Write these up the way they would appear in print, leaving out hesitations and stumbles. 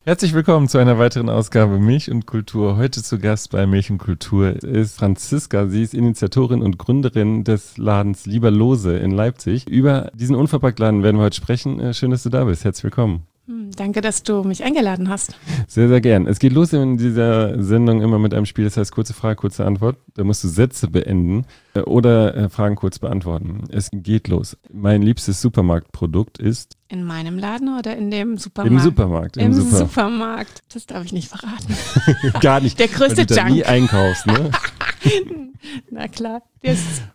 Herzlich willkommen zu einer weiteren Ausgabe Milch und Kultur. Heute zu Gast bei Milch und Kultur ist Franziska. Sie ist Initiatorin und Gründerin des Ladens Lieber Lose in Leipzig. Über diesen Unverpacktladen werden wir heute sprechen. Schön, dass du da bist. Herzlich willkommen. Danke, dass du mich eingeladen hast. Sehr, sehr gern. Es geht los in dieser Sendung immer mit einem Spiel, das heißt kurze Frage, kurze Antwort. Da musst du Sätze beenden oder Fragen kurz beantworten. Es geht los. Mein liebstes Supermarktprodukt ist? In meinem Laden oder in dem Supermarkt? Im Supermarkt. Im Supermarkt. Das darf ich nicht verraten. Gar nicht. Der größte weil du da Junk. nie einkaufst, ne? Na klar. Der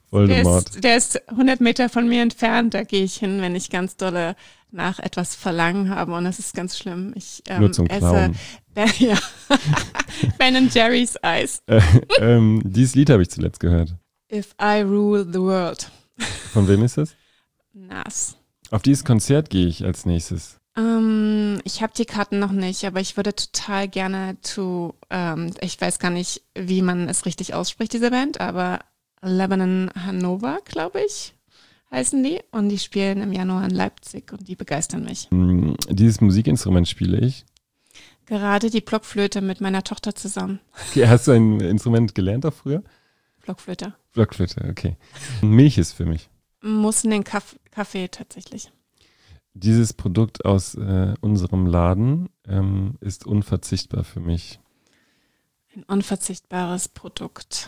ist 100 Meter von mir entfernt. Da gehe ich hin, wenn ich ganz dolle nach etwas Verlangen habe. Und das ist ganz schlimm. Ich Nur zum esse Klauen. Ben & Jerry's Eis. Dieses Lied habe ich zuletzt gehört. If I Rule the World. Von wem ist das? Nas. Auf dieses Konzert gehe ich als nächstes. Ich habe die Karten noch nicht, aber ich würde total gerne ich weiß gar nicht, wie man es richtig ausspricht, diese Band, aber Lebanon Hannover, glaube ich, heißen die. Und die spielen im Januar in Leipzig und die begeistern mich. Dieses Musikinstrument spiele ich. Gerade die Blockflöte mit meiner Tochter zusammen. Okay, hast du ein Instrument gelernt auch früher? Blockflöte. Blockflöte, okay. Milch ist für mich. Muss in den Kaffee tatsächlich. Dieses Produkt aus unserem Laden ist unverzichtbar für mich. Ein unverzichtbares Produkt.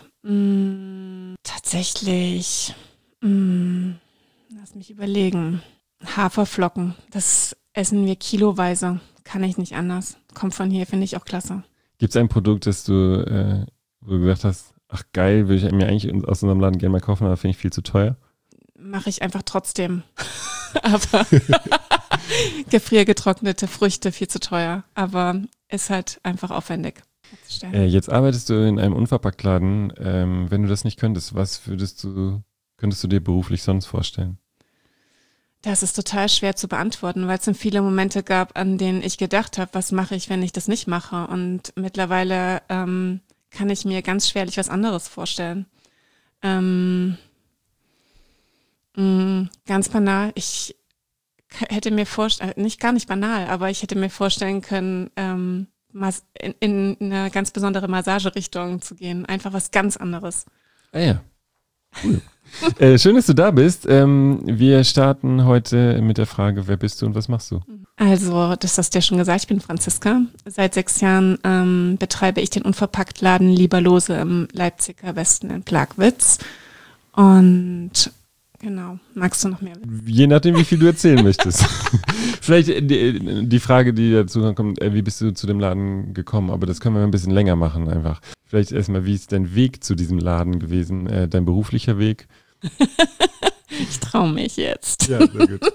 Tatsächlich. Lass mich überlegen. Haferflocken. Das essen wir kiloweise. Kann ich nicht anders. Kommt von hier, finde ich auch klasse. Gibt es ein Produkt, das du, wo du gesagt hast, ach geil, würde ich mir eigentlich aus unserem Laden gerne mal kaufen, aber finde ich viel zu teuer? Mache ich einfach trotzdem. Aber gefriergetrocknete Früchte viel zu teuer. Aber ist halt einfach aufwendig. Jetzt arbeitest du in einem Unverpacktladen. Wenn du das nicht könntest, was könntest du dir beruflich sonst vorstellen? Das ist total schwer zu beantworten, weil es viele Momente gab, an denen ich gedacht habe, was mache ich, wenn ich das nicht mache? Und mittlerweile kann ich mir ganz schwerlich was anderes vorstellen. Ganz banal, ich hätte mir gar nicht banal, aber ich hätte mir vorstellen können, in eine ganz besondere Massagerichtung zu gehen. Einfach was ganz anderes. Ah ja, cool. Schön, dass du da bist. Wir starten heute mit der Frage, wer bist du und was machst du? Also, das hast du ja schon gesagt, ich bin Franziska. Seit 6 Jahren betreibe ich den Unverpacktladen Lieber Lose im Leipziger Westen in Plagwitz. Und genau, magst du noch mehr wissen? Je nachdem, wie viel du erzählen möchtest. Vielleicht die Frage, die dazu kommt, wie bist du zu dem Laden gekommen? Aber das können wir ein bisschen länger machen einfach. Vielleicht erstmal, wie ist dein Weg zu diesem Laden gewesen? Dein beruflicher Weg? Ich traue mich jetzt. Ja, sehr gut.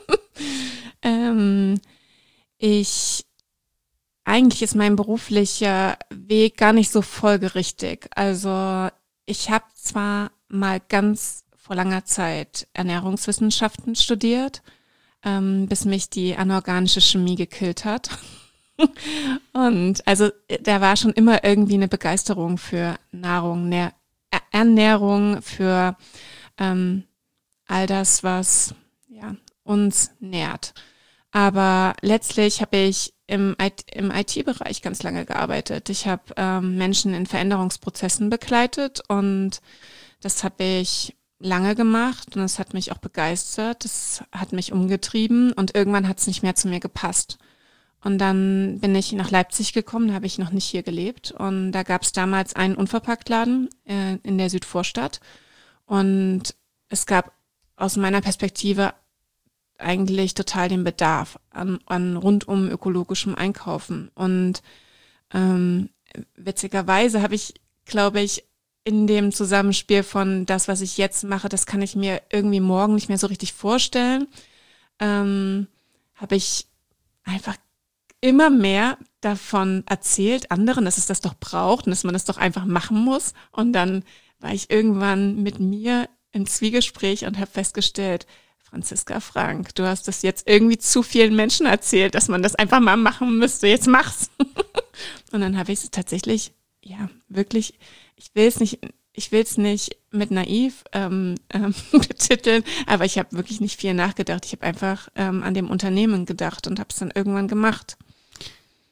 Eigentlich ist mein beruflicher Weg gar nicht so folgerichtig. Also ich habe zwar mal ganz vor langer Zeit Ernährungswissenschaften studiert, bis mich die anorganische Chemie gekillt hat. Und also da war schon immer irgendwie eine Begeisterung für Nahrung, Ernährung, für all das, was uns nährt. Aber letztlich habe ich im IT-Bereich ganz lange gearbeitet. Ich habe Menschen in Veränderungsprozessen begleitet und das habe ich lange gemacht und es hat mich auch begeistert. Das hat mich umgetrieben und irgendwann hat es nicht mehr zu mir gepasst. Und dann bin ich nach Leipzig gekommen, da habe ich noch nicht hier gelebt. Und da gab es damals einen Unverpacktladen in der Südvorstadt. Und es gab aus meiner Perspektive eigentlich total den Bedarf an rundum ökologischem Einkaufen. Und witzigerweise habe ich, glaube ich, in dem Zusammenspiel von das, was ich jetzt mache, das kann ich mir irgendwie morgen nicht mehr so richtig vorstellen, habe ich einfach immer mehr davon erzählt, anderen, dass es das doch braucht und dass man das doch einfach machen muss. Und dann war ich irgendwann mit mir im Zwiegespräch und habe festgestellt, Franziska Frank, du hast das jetzt irgendwie zu vielen Menschen erzählt, dass man das einfach mal machen müsste. Jetzt mach's. Und dann habe ich es tatsächlich, wirklich, ich will es nicht mit naiv betiteln, aber ich habe wirklich nicht viel nachgedacht. Ich habe einfach an dem Unternehmen gedacht und habe es dann irgendwann gemacht.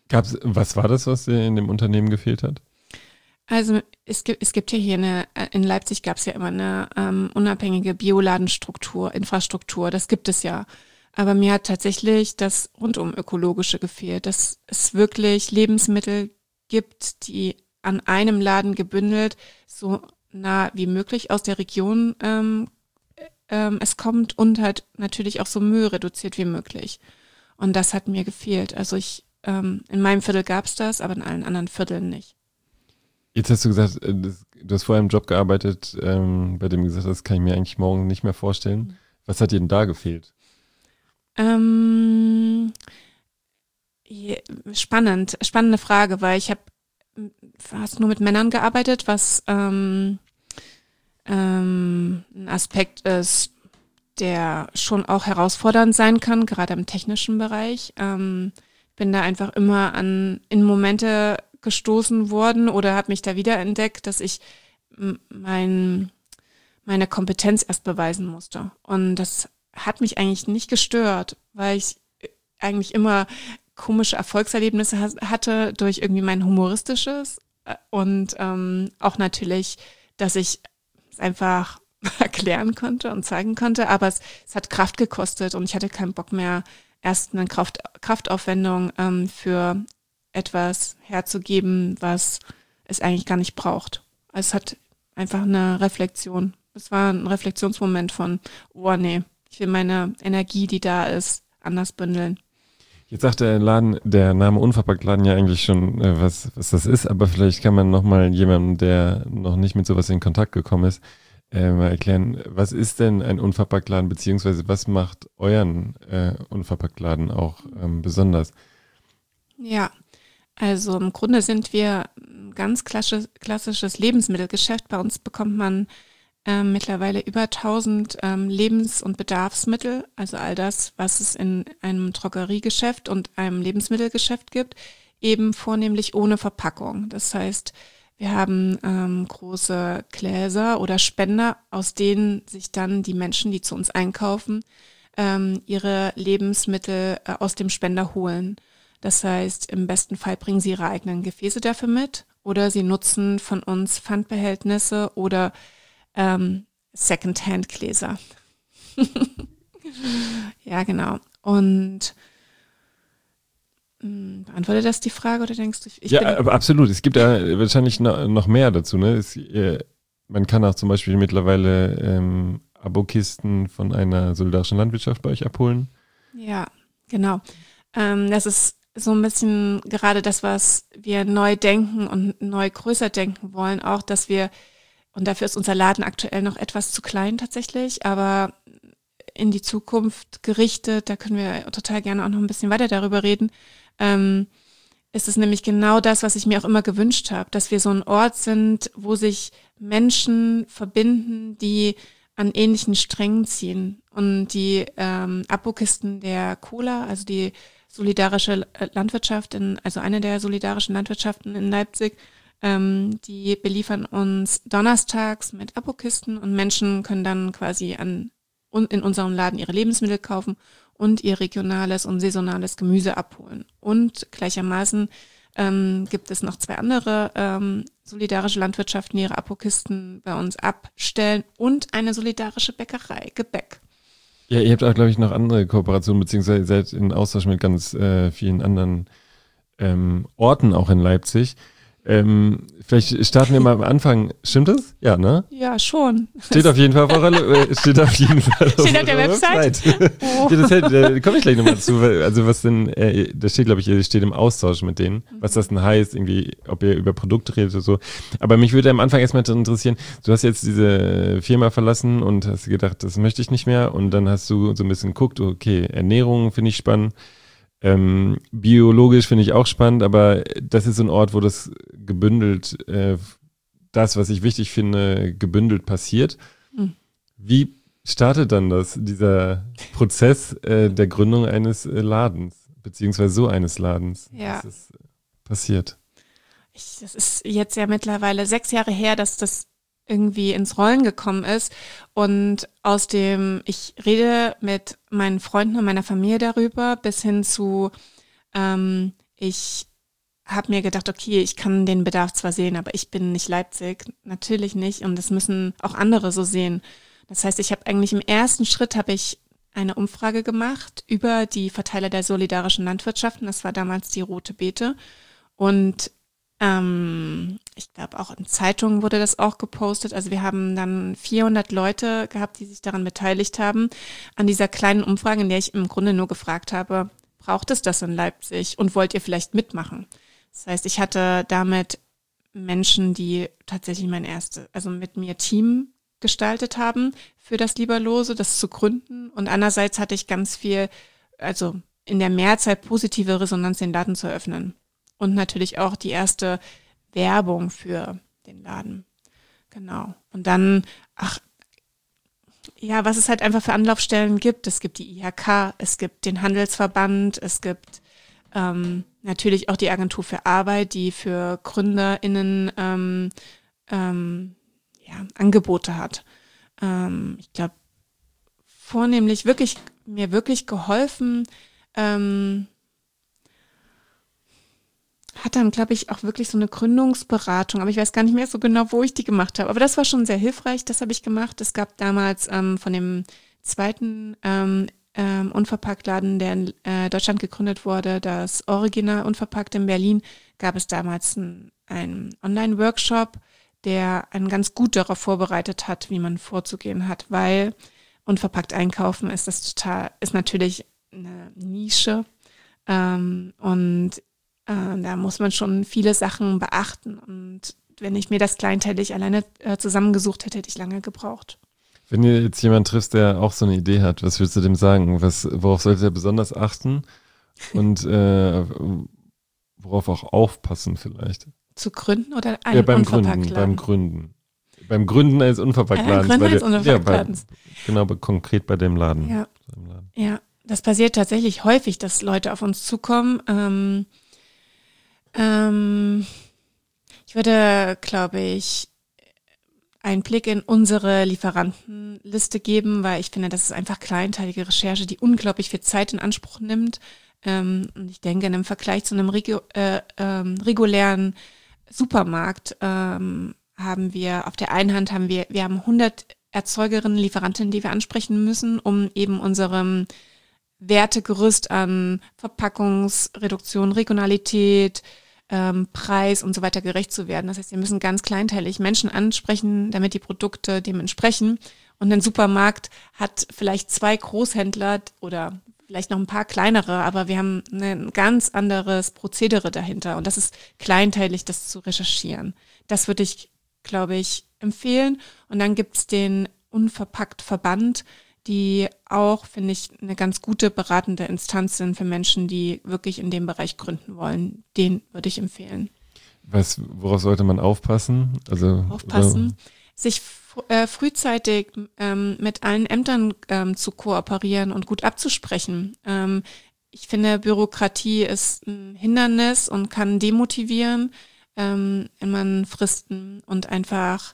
Was war das, was dir in dem Unternehmen gefehlt hat? Also es gibt ja hier in Leipzig gab es ja immer eine unabhängige Bioladenstruktur, Infrastruktur, das gibt es ja. Aber mir hat tatsächlich das rundum Ökologische gefehlt, dass es wirklich Lebensmittel gibt, die an einem Laden gebündelt so nah wie möglich aus der Region es kommt und halt natürlich auch so müllreduziert wie möglich. Und das hat mir gefehlt. Also in meinem Viertel gab es das, aber in allen anderen Vierteln nicht. Jetzt hast du gesagt, du hast vorher im Job gearbeitet, bei dem du gesagt hast, das kann ich mir eigentlich morgen nicht mehr vorstellen. Was hat dir denn da gefehlt? Spannende Frage, weil ich habe fast nur mit Männern gearbeitet, was ein Aspekt ist, der schon auch herausfordernd sein kann, gerade im technischen Bereich. Bin da einfach immer in Momente gestoßen worden oder habe mich da wiederentdeckt, dass ich meine Kompetenz erst beweisen musste. Und das hat mich eigentlich nicht gestört, weil ich eigentlich immer komische Erfolgserlebnisse hatte durch irgendwie mein Humoristisches und auch natürlich, dass ich es einfach erklären konnte und zeigen konnte, aber es hat Kraft gekostet und ich hatte keinen Bock mehr, erst eine Kraftaufwendung für etwas herzugeben, was es eigentlich gar nicht braucht. Es hat einfach eine Reflexion. Es war ein Reflexionsmoment von, oh nee, ich will meine Energie, die da ist, anders bündeln. Jetzt sagt der Name Unverpacktladen ja eigentlich schon, was das ist, aber vielleicht kann man nochmal jemandem, der noch nicht mit sowas in Kontakt gekommen ist, mal erklären, was ist denn ein Unverpacktladen, beziehungsweise was macht euren Unverpacktladen auch besonders? Ja, also im Grunde sind wir ein ganz klassisches Lebensmittelgeschäft. Bei uns bekommt man mittlerweile über 1000 Lebens- und Bedarfsmittel, also all das, was es in einem Drogeriegeschäft und einem Lebensmittelgeschäft gibt, eben vornehmlich ohne Verpackung. Das heißt, wir haben große Gläser oder Spender, aus denen sich dann die Menschen, die zu uns einkaufen, ihre Lebensmittel aus dem Spender holen. Das heißt, im besten Fall bringen sie ihre eigenen Gefäße dafür mit oder sie nutzen von uns Pfandbehältnisse oder Secondhand-Gläser. Ja, genau. Und beantwortet das die Frage oder denkst du, aber absolut. Es gibt da wahrscheinlich noch mehr dazu. Ne? Man kann auch zum Beispiel mittlerweile Abokisten von einer solidarischen Landwirtschaft bei euch abholen. Ja, genau. Das ist so ein bisschen gerade das, was wir neu denken und neu größer denken wollen, auch, dass wir, und dafür ist unser Laden aktuell noch etwas zu klein tatsächlich, aber in die Zukunft gerichtet, da können wir total gerne auch noch ein bisschen weiter darüber reden, ist es nämlich genau das, was ich mir auch immer gewünscht habe, dass wir so ein Ort sind, wo sich Menschen verbinden, die an ähnlichen Strängen ziehen. Und die Abokisten der Cola, also die solidarische Landwirtschaft, also eine der solidarischen Landwirtschaften in Leipzig, die beliefern uns donnerstags mit Abokisten und Menschen können dann quasi in unserem Laden ihre Lebensmittel kaufen und ihr regionales und saisonales Gemüse abholen. Und gleichermaßen gibt es noch 2 andere solidarische Landwirtschaften, die ihre Abokisten bei uns abstellen und eine solidarische Bäckerei, Gebäck. Ja, ihr habt auch, glaube ich, noch andere Kooperationen, beziehungsweise seid in Austausch mit ganz vielen anderen Orten auch in Leipzig. Vielleicht starten wir mal am Anfang. Stimmt das? Ja, ne? Ja, schon. Steht auf jeden Fall auf steht auf der Website. Oh. Ja, da komme ich gleich nochmal zu. Also was denn, da steht, glaube ich, ihr steht im Austausch mit denen. Was das denn heißt, irgendwie, ob ihr über Produkte redet oder so. Aber mich würde am Anfang erstmal interessieren, du hast jetzt diese Firma verlassen und hast gedacht, das möchte ich nicht mehr. Und dann hast du so ein bisschen geguckt, okay, Ernährung finde ich spannend. Biologisch finde ich auch spannend, aber das ist so ein Ort, wo das gebündelt, das, was ich wichtig finde, gebündelt passiert. Wie startet dann dieser Prozess der Gründung eines Ladens, beziehungsweise so eines Ladens? Ja. Was ist passiert? Das ist jetzt ja mittlerweile 6 Jahre her, dass das irgendwie ins Rollen gekommen ist und ich rede mit meinen Freunden und meiner Familie darüber, bis hin zu, ich habe mir gedacht, okay, ich kann den Bedarf zwar sehen, aber ich bin nicht Leipzig, natürlich nicht. Und das müssen auch andere so sehen. Das heißt, ich habe eigentlich im ersten Schritt habe ich eine Umfrage gemacht über die Verteiler der solidarischen Landwirtschaften. Das war damals die Rote Beete. Und ich glaube, auch in Zeitungen wurde das auch gepostet. Also wir haben dann 400 Leute gehabt, die sich daran beteiligt haben, an dieser kleinen Umfrage, in der ich im Grunde nur gefragt habe, braucht es das in Leipzig und wollt ihr vielleicht mitmachen? Das heißt, ich hatte damit Menschen, die tatsächlich also mit mir Team gestaltet haben für das Lieberlose, das zu gründen. Und andererseits hatte ich ganz viel, also in der Mehrzahl positive Resonanz, den Laden zu eröffnen. Und natürlich auch die erste Werbung für den Laden. Genau. Und dann, was es halt einfach für Anlaufstellen gibt. Es gibt die IHK, es gibt den Handelsverband, es gibt natürlich auch die Agentur für Arbeit, die für GründerInnen Angebote hat. Ich glaube, vornehmlich mir wirklich geholfen, hat dann, glaube ich, auch wirklich so eine Gründungsberatung, aber ich weiß gar nicht mehr so genau, wo ich die gemacht habe. Aber das war schon sehr hilfreich, das habe ich gemacht. Es gab damals von dem zweiten Unverpacktladen, der in Deutschland gegründet wurde, das Original Unverpackt in Berlin, gab es damals einen Online-Workshop, der einen ganz gut darauf vorbereitet hat, wie man vorzugehen hat, weil unverpackt einkaufen ist natürlich eine Nische und da muss man schon viele Sachen beachten. Und wenn ich mir das kleinteilig alleine zusammengesucht hätte, hätte ich lange gebraucht. Wenn ihr jetzt jemanden triffst, der auch so eine Idee hat, was würdest du dem sagen? Worauf sollte er besonders achten? Und worauf auch aufpassen vielleicht? Zu gründen oder einen Unverpacktladen? Beim Gründen. Beim Gründen eines Unverpacktladens. Genau, konkret bei dem Laden. Ja, das passiert tatsächlich häufig, dass Leute auf uns zukommen. Ich würde, glaube ich, einen Blick in unsere Lieferantenliste geben, weil ich finde, das ist einfach kleinteilige Recherche, die unglaublich viel Zeit in Anspruch nimmt. Und ich denke, im Vergleich zu einem regulären Supermarkt haben wir auf der einen Hand wir haben 100 Erzeugerinnen, Lieferantinnen, die wir ansprechen müssen, um eben unserem Wertegerüst an Verpackungsreduktion, Regionalität, Preis und so weiter gerecht zu werden. Das heißt, wir müssen ganz kleinteilig Menschen ansprechen, damit die Produkte dem entsprechen. Und ein Supermarkt hat vielleicht 2 Großhändler oder vielleicht noch ein paar kleinere, aber wir haben ein ganz anderes Prozedere dahinter. Und das ist kleinteilig, das zu recherchieren. Das würde ich, glaube ich, empfehlen. Und dann gibt's den Unverpackt-Verband, die auch, finde ich, eine ganz gute beratende Instanz sind für Menschen, die wirklich in dem Bereich gründen wollen. Den würde ich empfehlen. Worauf sollte man aufpassen? Sich frühzeitig mit allen Ämtern zu kooperieren und gut abzusprechen. Ich finde, Bürokratie ist ein Hindernis und kann demotivieren, wenn man Fristen und einfach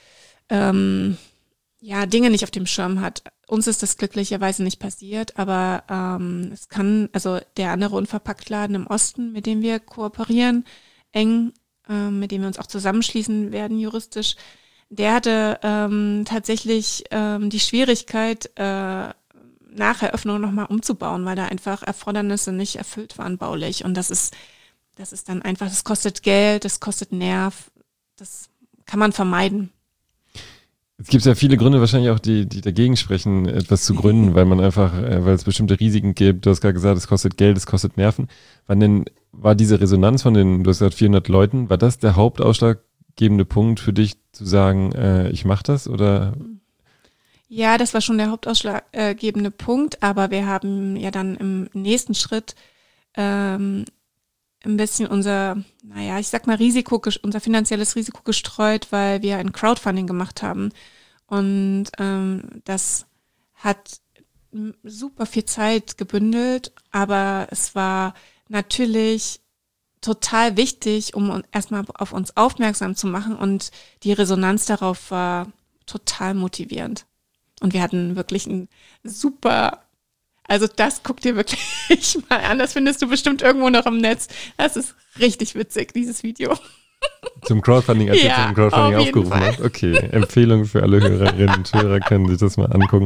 Dinge nicht auf dem Schirm hat. Uns ist das glücklicherweise nicht passiert, aber es kann, also der andere Unverpacktladen im Osten, mit dem wir kooperieren, eng, mit dem wir uns auch zusammenschließen werden juristisch, der hatte tatsächlich die Schwierigkeit, nach Eröffnung nochmal umzubauen, weil da einfach Erfordernisse nicht erfüllt waren baulich. Und das ist dann einfach, das kostet Geld, das kostet Nerv, das kann man vermeiden. Es gibt ja viele Gründe wahrscheinlich auch, die dagegen sprechen, etwas zu gründen, weil weil es bestimmte Risiken gibt. Du hast gerade gesagt, es kostet Geld, es kostet Nerven. Wann denn war diese Resonanz von du hast gesagt 400 Leuten, war das der hauptausschlaggebende Punkt für dich zu sagen, ich mache das oder? Ja, das war schon der hauptausschlaggebende Punkt, aber wir haben ja dann im nächsten Schritt ein bisschen unser finanzielles Risiko gestreut, weil wir ein Crowdfunding gemacht haben. Und das hat super viel Zeit gebündelt, aber es war natürlich total wichtig, um erstmal auf uns aufmerksam zu machen, und die Resonanz darauf war total motivierend. Und wir hatten wirklich Also das guck dir wirklich mal an. Das findest du bestimmt irgendwo noch im Netz. Das ist richtig witzig, dieses Video. Zum Crowdfunding, als ihr zum Crowdfunding aufgerufen habt. Okay, Empfehlung für alle Hörerinnen und Hörer, können sich das mal angucken.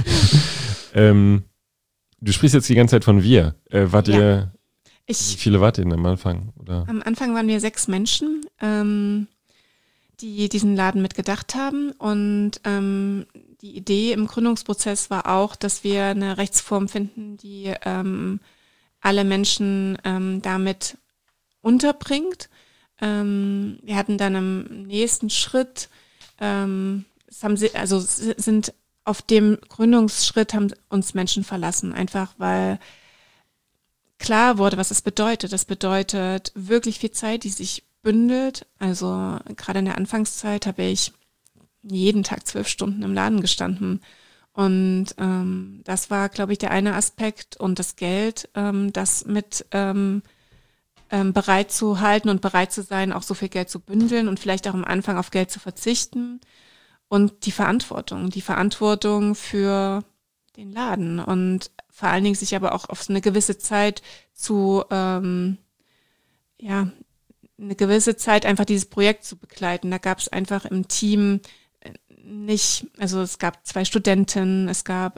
Du sprichst jetzt die ganze Zeit von wir. Wie viele wart ihr denn am Anfang? Oder? Am Anfang waren wir 6 Menschen, die diesen Laden mitgedacht haben. Und die Idee im Gründungsprozess war auch, dass wir eine Rechtsform finden, die alle Menschen damit unterbringt. Wir hatten dann im nächsten Schritt, sind auf dem Gründungsschritt haben uns Menschen verlassen, einfach weil klar wurde, was es bedeutet. Das bedeutet wirklich viel Zeit, die sich bündelt. Also gerade in der Anfangszeit habe ich jeden Tag 12 Stunden im Laden gestanden. Und das war, glaube ich, der eine Aspekt. Und das Geld, das mit bereit zu halten und bereit zu sein, auch so viel Geld zu bündeln und vielleicht auch am Anfang auf Geld zu verzichten. Und die Verantwortung für den Laden und vor allen Dingen sich aber auch auf so eine gewisse Zeit eine gewisse Zeit einfach dieses Projekt zu begleiten. Da gab es einfach im Team es gab 2 Studenten, es gab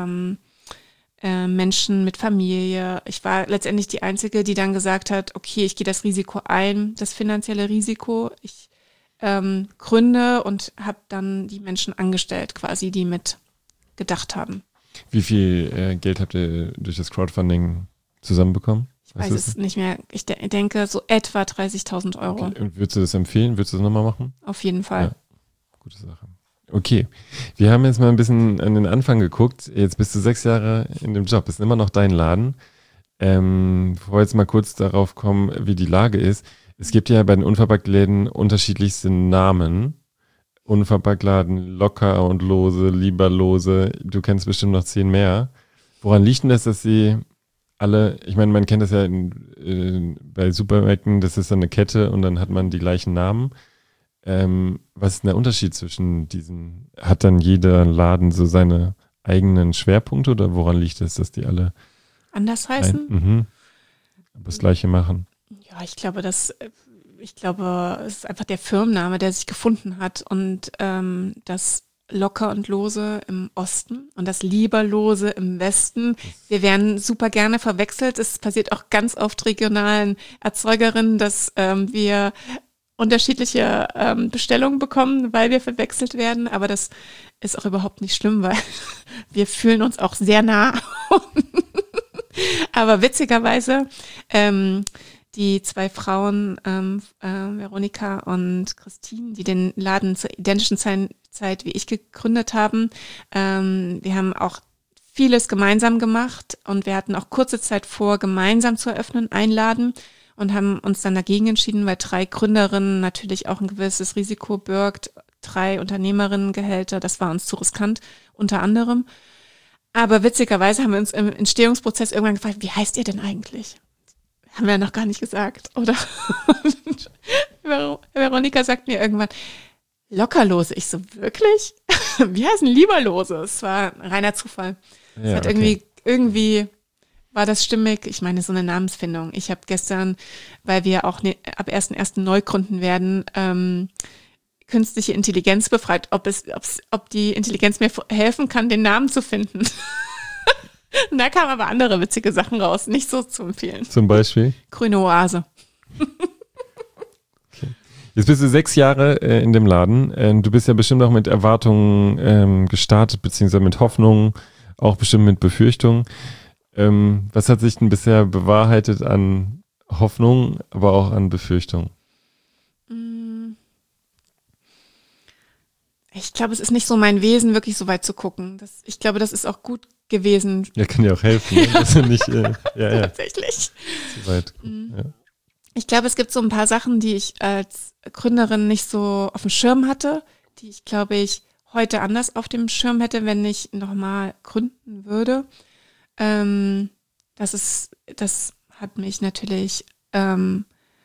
Menschen mit Familie. Ich war letztendlich die Einzige, die dann gesagt hat, okay, ich gehe das Risiko ein, das finanzielle Risiko. Ich gründe und habe dann die Menschen angestellt, quasi, die mit gedacht haben. Wie viel Geld habt ihr durch das Crowdfunding zusammenbekommen? Ich weiß es nicht mehr. Ich denke so etwa 30.000 Euro. Okay. Und würdest du das empfehlen? Würdest du das nochmal machen? Auf jeden Fall. Ja. Gute Sache. Okay, wir haben jetzt mal ein bisschen an den Anfang geguckt. Jetzt bist du 6 Jahre in dem Job. Ist immer noch dein Laden. Bevor wir jetzt mal kurz darauf kommen, wie die Lage ist. Es gibt ja bei den Unverpacktläden unterschiedlichste Namen. Unverpacktladen, Locker und Lose, Lieberlose. Du kennst bestimmt noch 10 mehr. Woran liegt denn das, dass sie alle, ich meine, man kennt das ja bei Supermärkten, das ist dann eine Kette und dann hat man die gleichen Namen. Was ist denn der Unterschied zwischen diesen? Hat dann jeder Laden so seine eigenen Schwerpunkte oder woran liegt es, dass die alle anders heißen? Das Gleiche machen? Ja, ich glaube, es ist einfach der Firmenname, der sich gefunden hat und das Locker und Lose im Osten und das Lieberlose im Westen. Wir werden super gerne verwechselt. Es passiert auch ganz oft regionalen Erzeugerinnen, dass wir unterschiedliche Bestellungen bekommen, weil wir verwechselt werden. Aber das ist auch überhaupt nicht schlimm, weil wir fühlen uns auch sehr nah. Aber witzigerweise, die 2 Frauen, Veronika und Christine, die den Laden zur identischen Zeit wie ich gegründet haben, wir haben auch vieles gemeinsam gemacht und wir hatten auch kurze Zeit vor, gemeinsam zu eröffnen, einen Laden und haben uns dann dagegen entschieden, weil 3 Gründerinnen natürlich auch ein gewisses Risiko birgt, 3 Unternehmerinnengehälter, das war uns zu riskant, unter anderem. Aber witzigerweise haben wir uns im Entstehungsprozess irgendwann gefragt, wie heißt ihr denn eigentlich? Haben wir ja noch gar nicht gesagt, oder? Veronika sagt mir irgendwann, Lockerlose. Ich so, wirklich? Wie heißen Lieberlose? Es war ein reiner Zufall. Ja, es hat irgendwie war das stimmig. Ich meine, so eine Namensfindung. Ich habe gestern, weil wir auch ab 1.1. neu gründen werden, künstliche Intelligenz befragt, ob die Intelligenz mir helfen kann, den Namen zu finden. Und da kamen aber andere witzige Sachen raus, nicht so zu empfehlen. Zum Beispiel? Grüne Oase. Okay. Jetzt bist du 6 Jahre in dem Laden. Du bist ja bestimmt auch mit Erwartungen gestartet, beziehungsweise mit Hoffnungen, auch bestimmt mit Befürchtungen. Was hat sich denn bisher bewahrheitet an Hoffnung, aber auch an Befürchtung? Ich glaube, es ist nicht so mein Wesen, wirklich so weit zu gucken. Ich glaube, das ist auch gut gewesen. Ja, kann dir auch helfen. Ne? Dass du nicht, Tatsächlich. Zu weit gucken. Ja. Ich glaube, es gibt so ein paar Sachen, die ich als Gründerin nicht so auf dem Schirm hatte, die ich, glaube ich, heute anders auf dem Schirm hätte, wenn ich nochmal gründen würde. Das hat mich natürlich, daran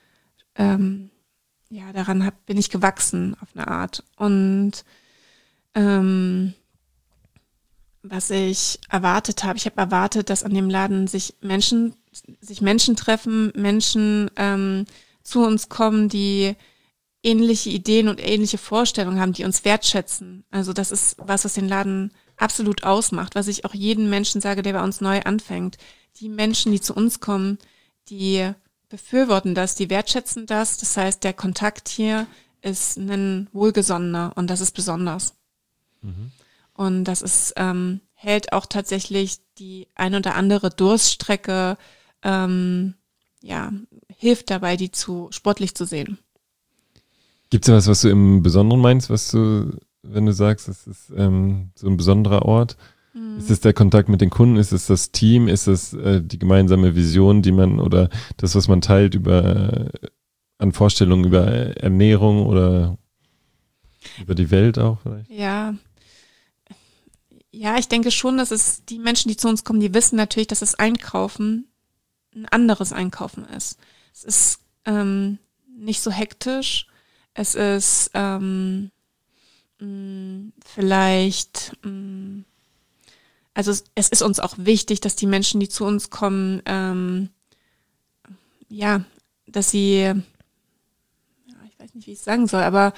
bin ich gewachsen auf eine Art. Und was ich erwartet habe. Ich habe erwartet, dass an dem Laden sich Menschen treffen, Menschen zu uns kommen, die ähnliche Ideen und ähnliche Vorstellungen haben, die uns wertschätzen. Also das ist was den Laden absolut ausmacht, was ich auch jedem Menschen sage, der bei uns neu anfängt. Die Menschen, die zu uns kommen, die befürworten das, die wertschätzen das. Das heißt, der Kontakt hier ist ein wohlgesonnener und das ist besonders. Mhm. Und das ist, hält auch tatsächlich die ein oder andere Durststrecke, hilft dabei, die sportlich zu sehen. Gibt es was du im Besonderen meinst, wenn du sagst, es ist so ein besonderer Ort? Ist es der Kontakt mit den Kunden? Ist es das Team? Ist es die gemeinsame Vision, die man oder das, was man teilt an Vorstellungen über Ernährung oder über die Welt auch vielleicht? Ja, ich denke schon, dass es die Menschen, die zu uns kommen, die wissen natürlich, dass das Einkaufen ein anderes Einkaufen ist. Es ist nicht so hektisch. Es ist vielleicht, also es ist uns auch wichtig, dass die Menschen, die zu uns kommen, dass sie, ich weiß nicht, wie ich es sagen soll, aber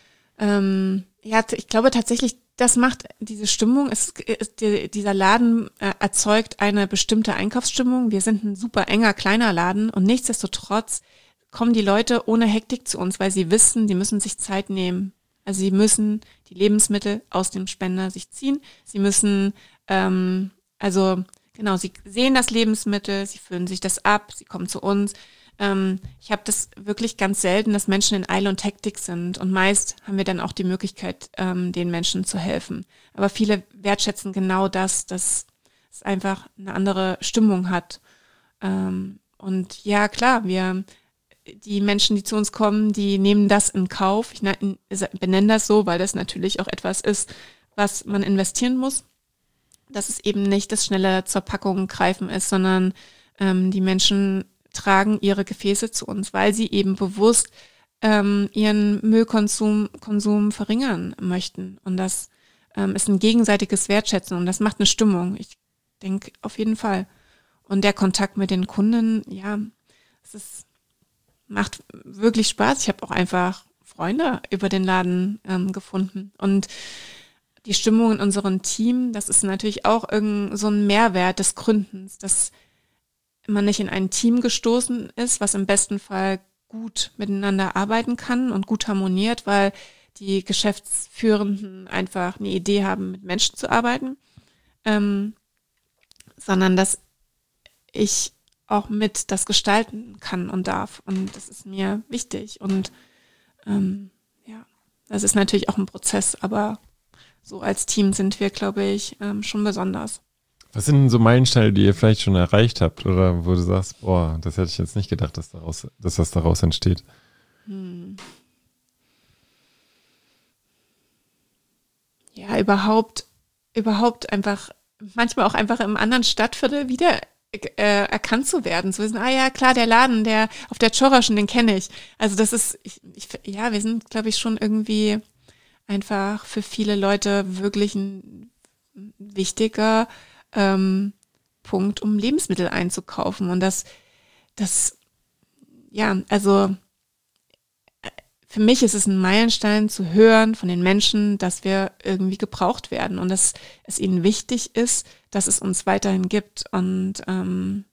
ich glaube tatsächlich, das macht diese Stimmung, dieser Laden erzeugt eine bestimmte Einkaufsstimmung. Wir sind ein super enger, kleiner Laden und nichtsdestotrotz kommen die Leute ohne Hektik zu uns, weil sie wissen, die müssen sich Zeit nehmen. Also sie müssen die Lebensmittel aus dem Spender sich ziehen. Sie müssen, sie sehen das Lebensmittel, sie füllen sich das ab, sie kommen zu uns. Ich habe das wirklich ganz selten, dass Menschen in Eile und Hektik sind und meist haben wir dann auch die Möglichkeit, den Menschen zu helfen. Aber viele wertschätzen genau das, dass es einfach eine andere Stimmung hat. Und ja, klar, die Menschen, die zu uns kommen, die nehmen das in Kauf. Ich benenne das so, weil das natürlich auch etwas ist, was man investieren muss. Dass es eben nicht das schnelle zur Packung greifen ist, sondern die Menschen tragen ihre Gefäße zu uns, weil sie eben bewusst ihren Müllkonsum verringern möchten. Und das ist ein gegenseitiges Wertschätzen und das macht eine Stimmung. Ich denke auf jeden Fall. Und der Kontakt mit den Kunden, ja, macht wirklich Spaß. Ich habe auch einfach Freunde über den Laden gefunden. Und die Stimmung in unserem Team, das ist natürlich auch so ein Mehrwert des Gründens, dass man nicht in ein Team gestoßen ist, was im besten Fall gut miteinander arbeiten kann und gut harmoniert, weil die Geschäftsführenden einfach eine Idee haben, mit Menschen zu arbeiten, sondern dass ich auch mit das gestalten kann und darf. Und das ist mir wichtig. Und das ist natürlich auch ein Prozess, aber so als Team sind wir, glaube ich, schon besonders. Was sind denn so Meilensteine, die ihr vielleicht schon erreicht habt oder wo du sagst, boah, das hätte ich jetzt nicht gedacht, dass das daraus entsteht? Ja, überhaupt einfach, manchmal auch einfach im anderen Stadtviertel wieder erkannt zu werden. So wissen, ja, klar, der Laden, der auf der Czoroschen, den kenne ich. Also das ist, wir sind, glaube ich, schon irgendwie einfach für viele Leute wirklich ein wichtiger Punkt, um Lebensmittel einzukaufen. Und für mich ist es ein Meilenstein zu hören von den Menschen, dass wir irgendwie gebraucht werden und dass es ihnen wichtig ist, dass es uns weiterhin gibt. Und an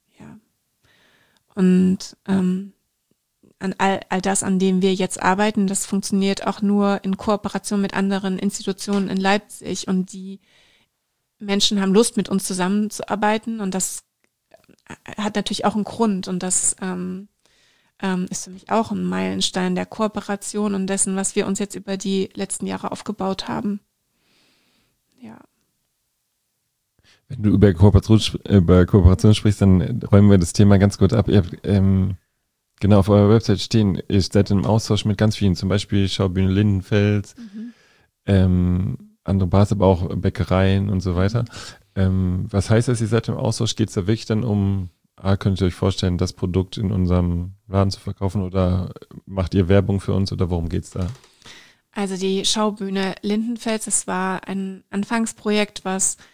all das, an dem wir jetzt arbeiten, das funktioniert auch nur in Kooperation mit anderen Institutionen in Leipzig und die Menschen haben Lust, mit uns zusammenzuarbeiten und das hat natürlich auch einen Grund und das ist für mich auch ein Meilenstein der Kooperation und dessen, was wir uns jetzt über die letzten Jahre aufgebaut haben. Ja. Wenn du über Kooperation sprichst, dann räumen wir das Thema ganz kurz ab. Ihr habt genau auf eurer Website stehen, ihr seid im Austausch mit ganz vielen, zum Beispiel Schaubühne Lindenfels, andere Bars, aber auch Bäckereien und so weiter. Was heißt das, ihr seid im Austausch? Geht es da wirklich dann um, könnt ihr euch vorstellen, das Produkt in unserem Laden zu verkaufen oder macht ihr Werbung für uns oder worum geht's da? Also die Schaubühne Lindenfels, das war ein Anfangsprojekt, was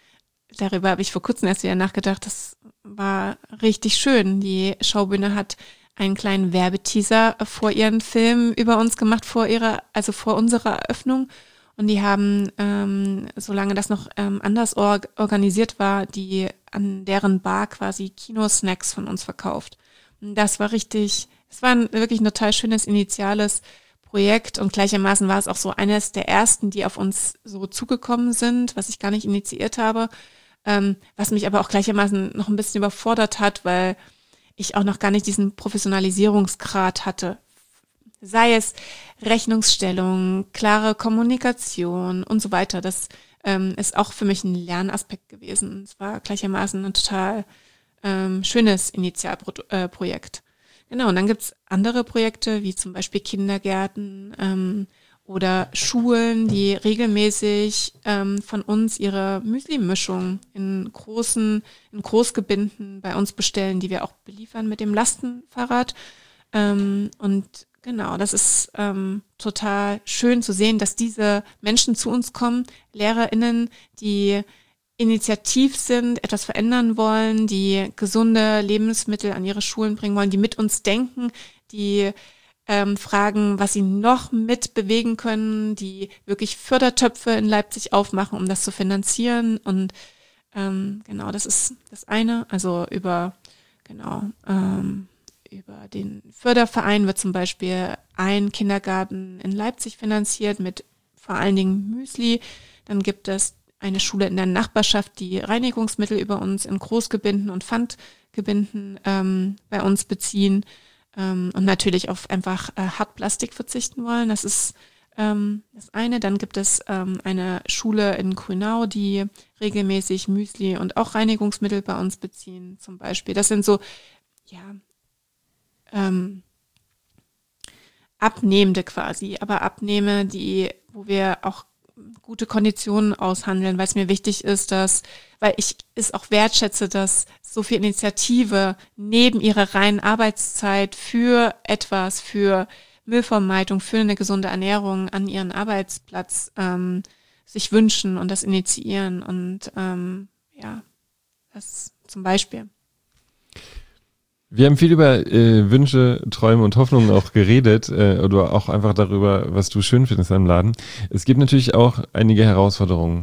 darüber habe ich vor kurzem erst wieder nachgedacht, das war richtig schön. Die Schaubühne hat einen kleinen Werbeteaser vor ihren Film über uns gemacht, vor unserer Eröffnung. Und die haben, solange das noch anders organisiert war, an deren Bar quasi Kinosnacks von uns verkauft. Und es war wirklich ein total schönes initiales Projekt und gleichermaßen war es auch so eines der ersten, die auf uns so zugekommen sind, was ich gar nicht initiiert habe, was mich aber auch gleichermaßen noch ein bisschen überfordert hat, weil ich auch noch gar nicht diesen Professionalisierungsgrad hatte. Sei es Rechnungsstellung, klare Kommunikation und so weiter. Das ist auch für mich ein Lernaspekt gewesen. Es war gleichermaßen ein total schönes Initialprojekt. Genau, und dann gibt's andere Projekte, wie zum Beispiel Kindergärten oder Schulen, die regelmäßig von uns ihre Müsli-Mischung in Großgebinden bei uns bestellen, die wir auch beliefern mit dem Lastenfahrrad. Und genau, das ist total schön zu sehen, dass diese Menschen zu uns kommen, LehrerInnen, die initiativ sind, etwas verändern wollen, die gesunde Lebensmittel an ihre Schulen bringen wollen, die mit uns denken, die fragen, was sie noch mit bewegen können, die wirklich Fördertöpfe in Leipzig aufmachen, um das zu finanzieren. Und genau, das ist das eine. Also über den Förderverein wird zum Beispiel ein Kindergarten in Leipzig finanziert mit vor allen Dingen Müsli. Dann gibt es eine Schule in der Nachbarschaft, die Reinigungsmittel über uns in Großgebinden und Pfandgebinden bei uns beziehen und natürlich auf einfach Hartplastik verzichten wollen. Das ist das eine. Dann gibt es eine Schule in Grünau, die regelmäßig Müsli und auch Reinigungsmittel bei uns beziehen zum Beispiel. Das sind so, Abnehmende quasi, aber Abnehmer, wo wir auch gute Konditionen aushandeln, weil es mir wichtig ist, weil ich es auch wertschätze, dass so viel Initiative neben ihrer reinen Arbeitszeit für Müllvermeidung, für eine gesunde Ernährung an ihren Arbeitsplatz sich wünschen und das initiieren und das zum Beispiel. Wir haben viel über Wünsche, Träume und Hoffnungen auch geredet oder auch einfach darüber, was du schön findest am Laden. Es gibt natürlich auch einige Herausforderungen.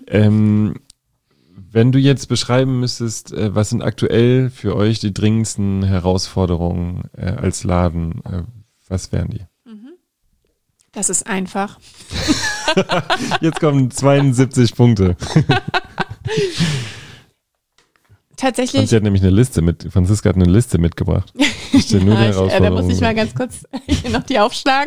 Wenn du jetzt beschreiben müsstest, was sind aktuell für euch die dringendsten Herausforderungen als Laden, was wären die? Das ist einfach. Jetzt kommen 72 Punkte. Tatsächlich. Und sie hat nämlich Franziska hat eine Liste mitgebracht. Da muss ich mal ganz kurz hier noch die aufschlagen.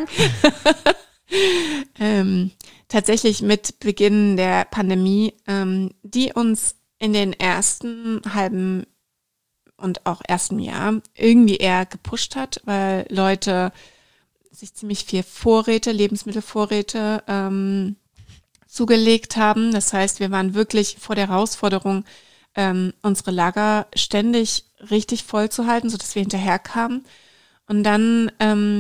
Tatsächlich mit Beginn der Pandemie, die uns in den ersten halben und auch ersten Jahr irgendwie eher gepusht hat, weil Leute sich ziemlich viel Lebensmittelvorräte zugelegt haben. Das heißt, wir waren wirklich vor der Herausforderung, unsere Lager ständig richtig voll zu halten, sodass wir hinterherkamen. Und dann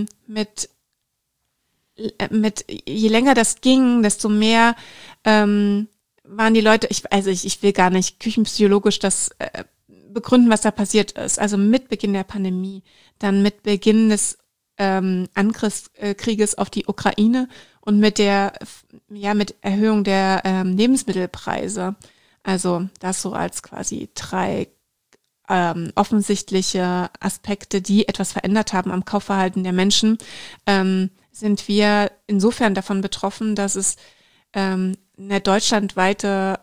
je länger das ging, desto mehr waren die Leute, ich will gar nicht küchenpsychologisch das begründen, was da passiert ist. Also mit Beginn der Pandemie, dann mit Beginn des Angriffskrieges auf die Ukraine und mit Erhöhung der Lebensmittelpreise. Also das so als quasi 3 offensichtliche Aspekte, die etwas verändert haben am Kaufverhalten der Menschen, sind wir insofern davon betroffen, dass es eine deutschlandweite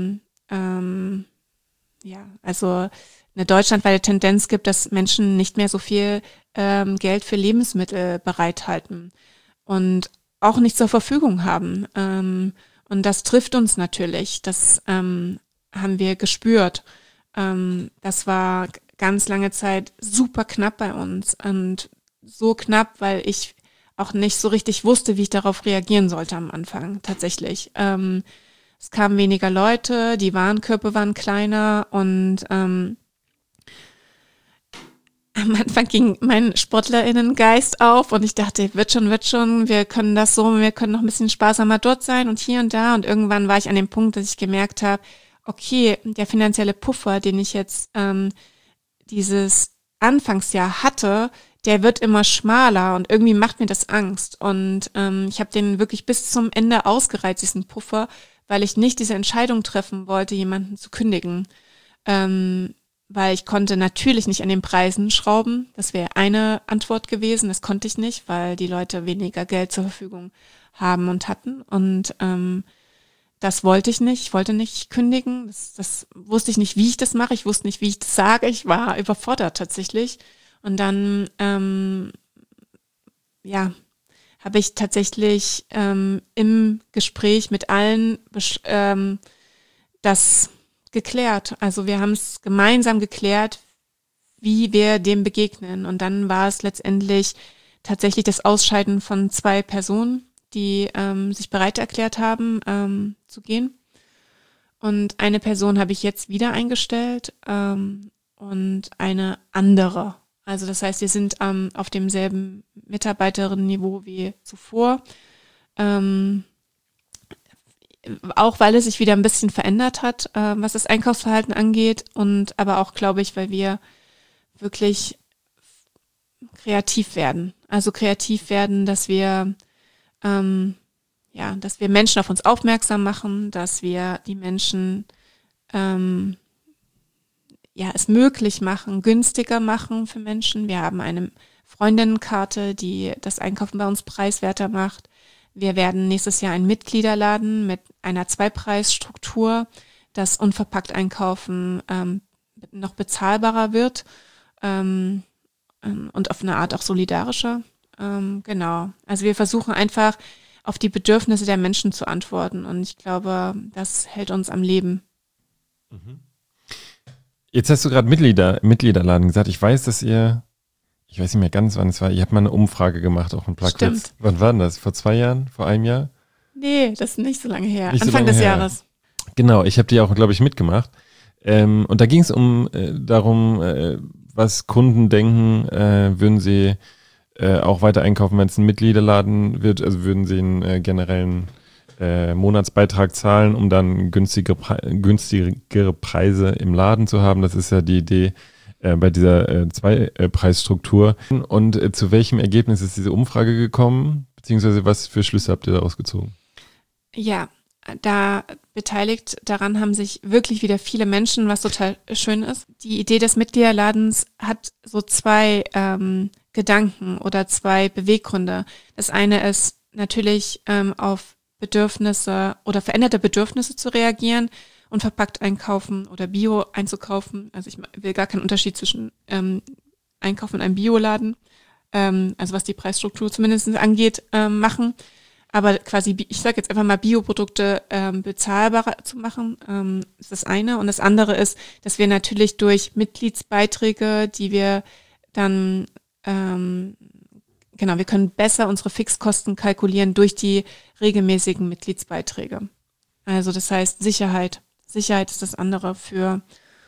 Tendenz gibt, dass Menschen nicht mehr so viel Geld für Lebensmittel bereithalten und auch nicht zur Verfügung haben. Und das trifft uns natürlich. Das haben wir gespürt. Das war ganz lange Zeit super knapp bei uns und so knapp, weil ich auch nicht so richtig wusste, wie ich darauf reagieren sollte am Anfang tatsächlich. Es kamen weniger Leute, die Warenkörbe waren kleiner und am Anfang ging mein SportlerInnen-Geist auf und ich dachte, wird schon, wir können noch ein bisschen sparsamer dort sein und hier und da. Und irgendwann war ich an dem Punkt, dass ich gemerkt habe, okay, der finanzielle Puffer, den ich jetzt dieses Anfangsjahr hatte, der wird immer schmaler und irgendwie macht mir das Angst. Und ich habe den wirklich bis zum Ende ausgereizt, diesen Puffer, weil ich nicht diese Entscheidung treffen wollte, jemanden zu kündigen. Weil ich konnte natürlich nicht an den Preisen schrauben. Das wäre eine Antwort gewesen. Das konnte ich nicht, weil die Leute weniger Geld zur Verfügung haben und hatten. Und das wollte ich nicht. Ich wollte nicht kündigen. Das wusste ich nicht, wie ich das mache. Ich wusste nicht, wie ich das sage. Ich war überfordert tatsächlich. Und dann, habe ich tatsächlich im Gespräch mit allen das geklärt. Also wir haben es gemeinsam geklärt, wie wir dem begegnen. Und dann war es letztendlich tatsächlich das Ausscheiden von 2 Personen, die sich bereit erklärt haben, zu gehen. Und eine Person habe ich jetzt wieder eingestellt und eine andere. Also das heißt, wir sind auf demselben Mitarbeiterinnenniveau wie zuvor. Auch weil es sich wieder ein bisschen verändert hat, was das Einkaufsverhalten angeht. Und aber auch, glaube ich, weil wir wirklich kreativ werden. Also kreativ werden, dass wir Menschen auf uns aufmerksam machen, dass wir die Menschen es möglich machen, günstiger machen für Menschen. Wir haben eine Freundinnenkarte, die das Einkaufen bei uns preiswerter macht. Wir werden nächstes Jahr einen Mitgliederladen mit einer 2-Preis-Struktur, das unverpackt Einkaufen noch bezahlbarer wird und auf eine Art auch solidarischer. Genau. Also wir versuchen einfach auf die Bedürfnisse der Menschen zu antworten und ich glaube, das hält uns am Leben. Jetzt hast du gerade Mitgliederladen gesagt. Ich weiß, dass ich weiß nicht mehr ganz, wann es war, ihr habt mal eine Umfrage gemacht, auch ein Plugwitz. Stimmt. Wann war denn das? Vor 2 Jahren? Vor einem Jahr? Nee, das ist nicht so lange her. Nicht so Anfang lange des her. Jahres. Genau, ich habe die auch, glaube ich, mitgemacht. Und da ging es darum, was Kunden denken, würden sie auch weiter einkaufen, wenn es ein Mitgliederladen wird, also würden sie einen generellen Monatsbeitrag zahlen, um dann günstigere Preise im Laden zu haben. Das ist ja die Idee bei dieser 2-Preisstruktur. Und zu welchem Ergebnis ist diese Umfrage gekommen? Beziehungsweise was für Schlüsse habt ihr daraus gezogen? Ja, da beteiligt daran haben sich wirklich wieder viele Menschen, was total schön ist. Die Idee des Mitgliederladens hat so 2 Gedanken oder 2 Beweggründe. Das eine ist natürlich auf Bedürfnisse oder veränderte Bedürfnisse zu reagieren und verpackt einkaufen oder Bio einzukaufen. Also ich will gar keinen Unterschied zwischen Einkaufen in einem Bioladen, also was die Preisstruktur zumindest angeht, machen. Aber quasi, ich sage jetzt einfach mal, Bioprodukte bezahlbarer zu machen, ist das eine. Und das andere ist, dass wir natürlich durch Mitgliedsbeiträge, die wir dann, wir können besser unsere Fixkosten kalkulieren durch die regelmäßigen Mitgliedsbeiträge. Also das heißt Sicherheit. Sicherheit ist das andere für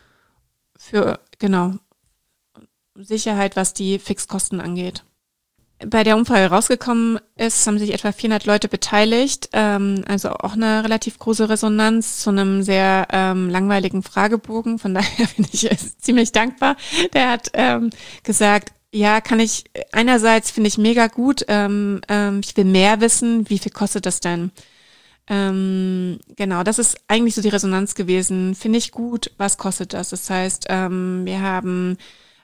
Sicherheit, was die Fixkosten angeht. Bei der Umfrage rausgekommen ist, haben sich etwa 400 Leute beteiligt, also auch eine relativ große Resonanz zu einem sehr langweiligen Fragebogen. Von daher bin ich ziemlich dankbar. Der hat gesagt, ja, einerseits finde ich mega gut, ich will mehr wissen, wie viel kostet das denn? Genau, das ist eigentlich so die Resonanz gewesen. Finde ich gut, was kostet das? Das heißt, wir haben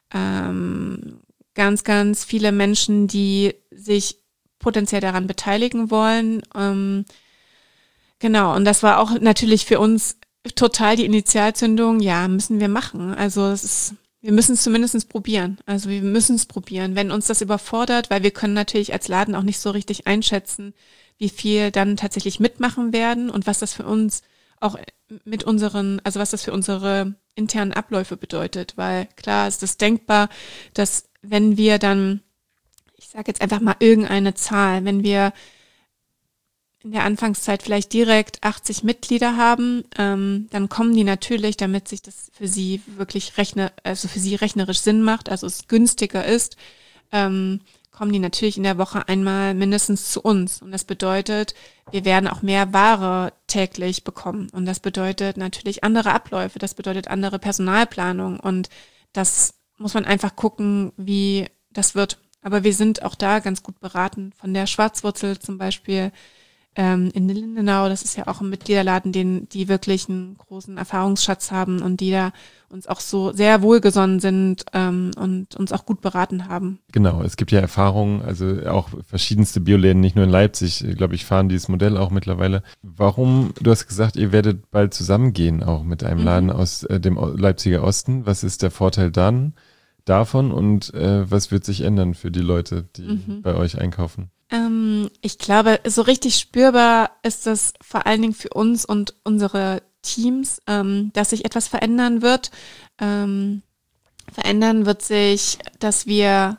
ganz, ganz viele Menschen, die sich potenziell daran beteiligen wollen. Genau, und das war auch natürlich für uns total die Initialzündung. Ja, müssen wir machen. Also wir müssen es zumindest probieren. Also wir müssen es probieren. Wenn uns das überfordert, weil wir können natürlich als Laden auch nicht so richtig einschätzen, wie viel dann tatsächlich mitmachen werden und was das für uns auch was das für unsere internen Abläufe bedeutet. Weil klar ist es denkbar, dass wenn wir dann, ich sage jetzt einfach mal irgendeine Zahl, wenn wir in der Anfangszeit vielleicht direkt 80 Mitglieder haben, dann kommen die natürlich, damit sich das für sie wirklich rechnerisch Sinn macht, also es günstiger ist, kommen kommen die natürlich in der Woche einmal mindestens zu uns. Und das bedeutet, wir werden auch mehr Ware täglich bekommen. Und das bedeutet natürlich andere Abläufe, das bedeutet andere Personalplanung. Und das muss man einfach gucken, wie das wird. Aber wir sind auch da ganz gut beraten. Von der Schwarzwurzel zum Beispiel in Lindenau, das ist ja auch ein Mitgliederladen, die wirklich einen großen Erfahrungsschatz haben und die da uns auch so sehr wohlgesonnen sind und uns auch gut beraten haben. Genau, es gibt ja Erfahrungen, also auch verschiedenste Bioläden, nicht nur in Leipzig, glaube ich, fahren dieses Modell auch mittlerweile. Warum, du hast gesagt, ihr werdet bald zusammengehen, auch mit einem Laden aus dem Leipziger Osten. Was ist der Vorteil dann davon und was wird sich ändern für die Leute, die bei euch einkaufen? Ich glaube, so richtig spürbar ist es vor allen Dingen für uns und unsere Teams, dass sich etwas verändern wird. Verändern wird sich, dass wir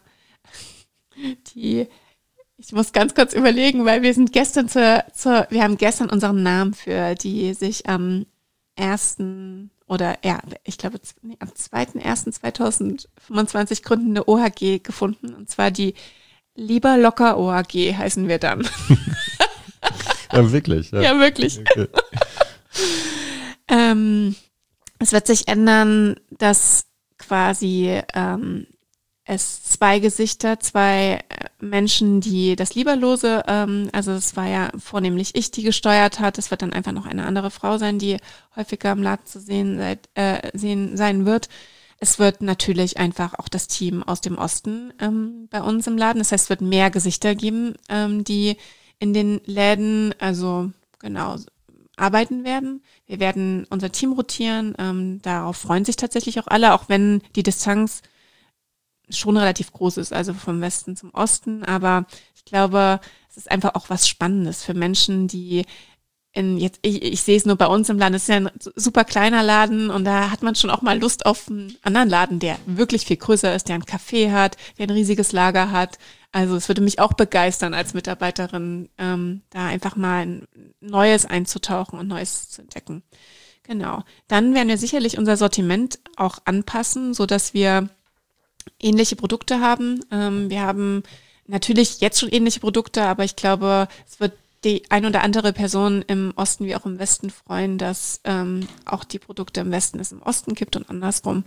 ich muss ganz kurz überlegen, weil wir sind gestern wir haben gestern unseren Namen für die sich am 1. oder ja, ich glaube am 2.1.2025 gründende OHG gefunden, und zwar die Lieber Locker OAG heißen wir dann. Ja, wirklich? Ja, wirklich. Okay. Es wird sich ändern, dass quasi es zwei Gesichter, zwei Menschen, die das Lieberlose, also es war ja vornehmlich ich, die gesteuert hat. Es wird dann einfach noch eine andere Frau sein, die häufiger im Laden zu sehen sein wird. Es wird natürlich einfach auch das Team aus dem Osten bei uns im Laden. Das heißt, es wird mehr Gesichter geben, die in den Läden, also genau, arbeiten werden. Wir werden unser Team rotieren. Darauf freuen sich tatsächlich auch alle, auch wenn die Distanz schon relativ groß ist, also vom Westen zum Osten. Aber ich glaube, es ist einfach auch was Spannendes für Menschen, die ich sehe es nur bei uns im Laden, es ist ja ein super kleiner Laden und da hat man schon auch mal Lust auf einen anderen Laden, der wirklich viel größer ist, der ein Café hat, der ein riesiges Lager hat. Also es würde mich auch begeistern als Mitarbeiterin, da einfach mal ein Neues einzutauchen und Neues zu entdecken. Genau. Dann werden wir sicherlich unser Sortiment auch anpassen, so dass wir ähnliche Produkte haben. Wir haben natürlich jetzt schon ähnliche Produkte, aber ich glaube, es wird die ein oder andere Person im Osten wie auch im Westen freuen, dass auch die Produkte im Westen es im Osten gibt und andersrum.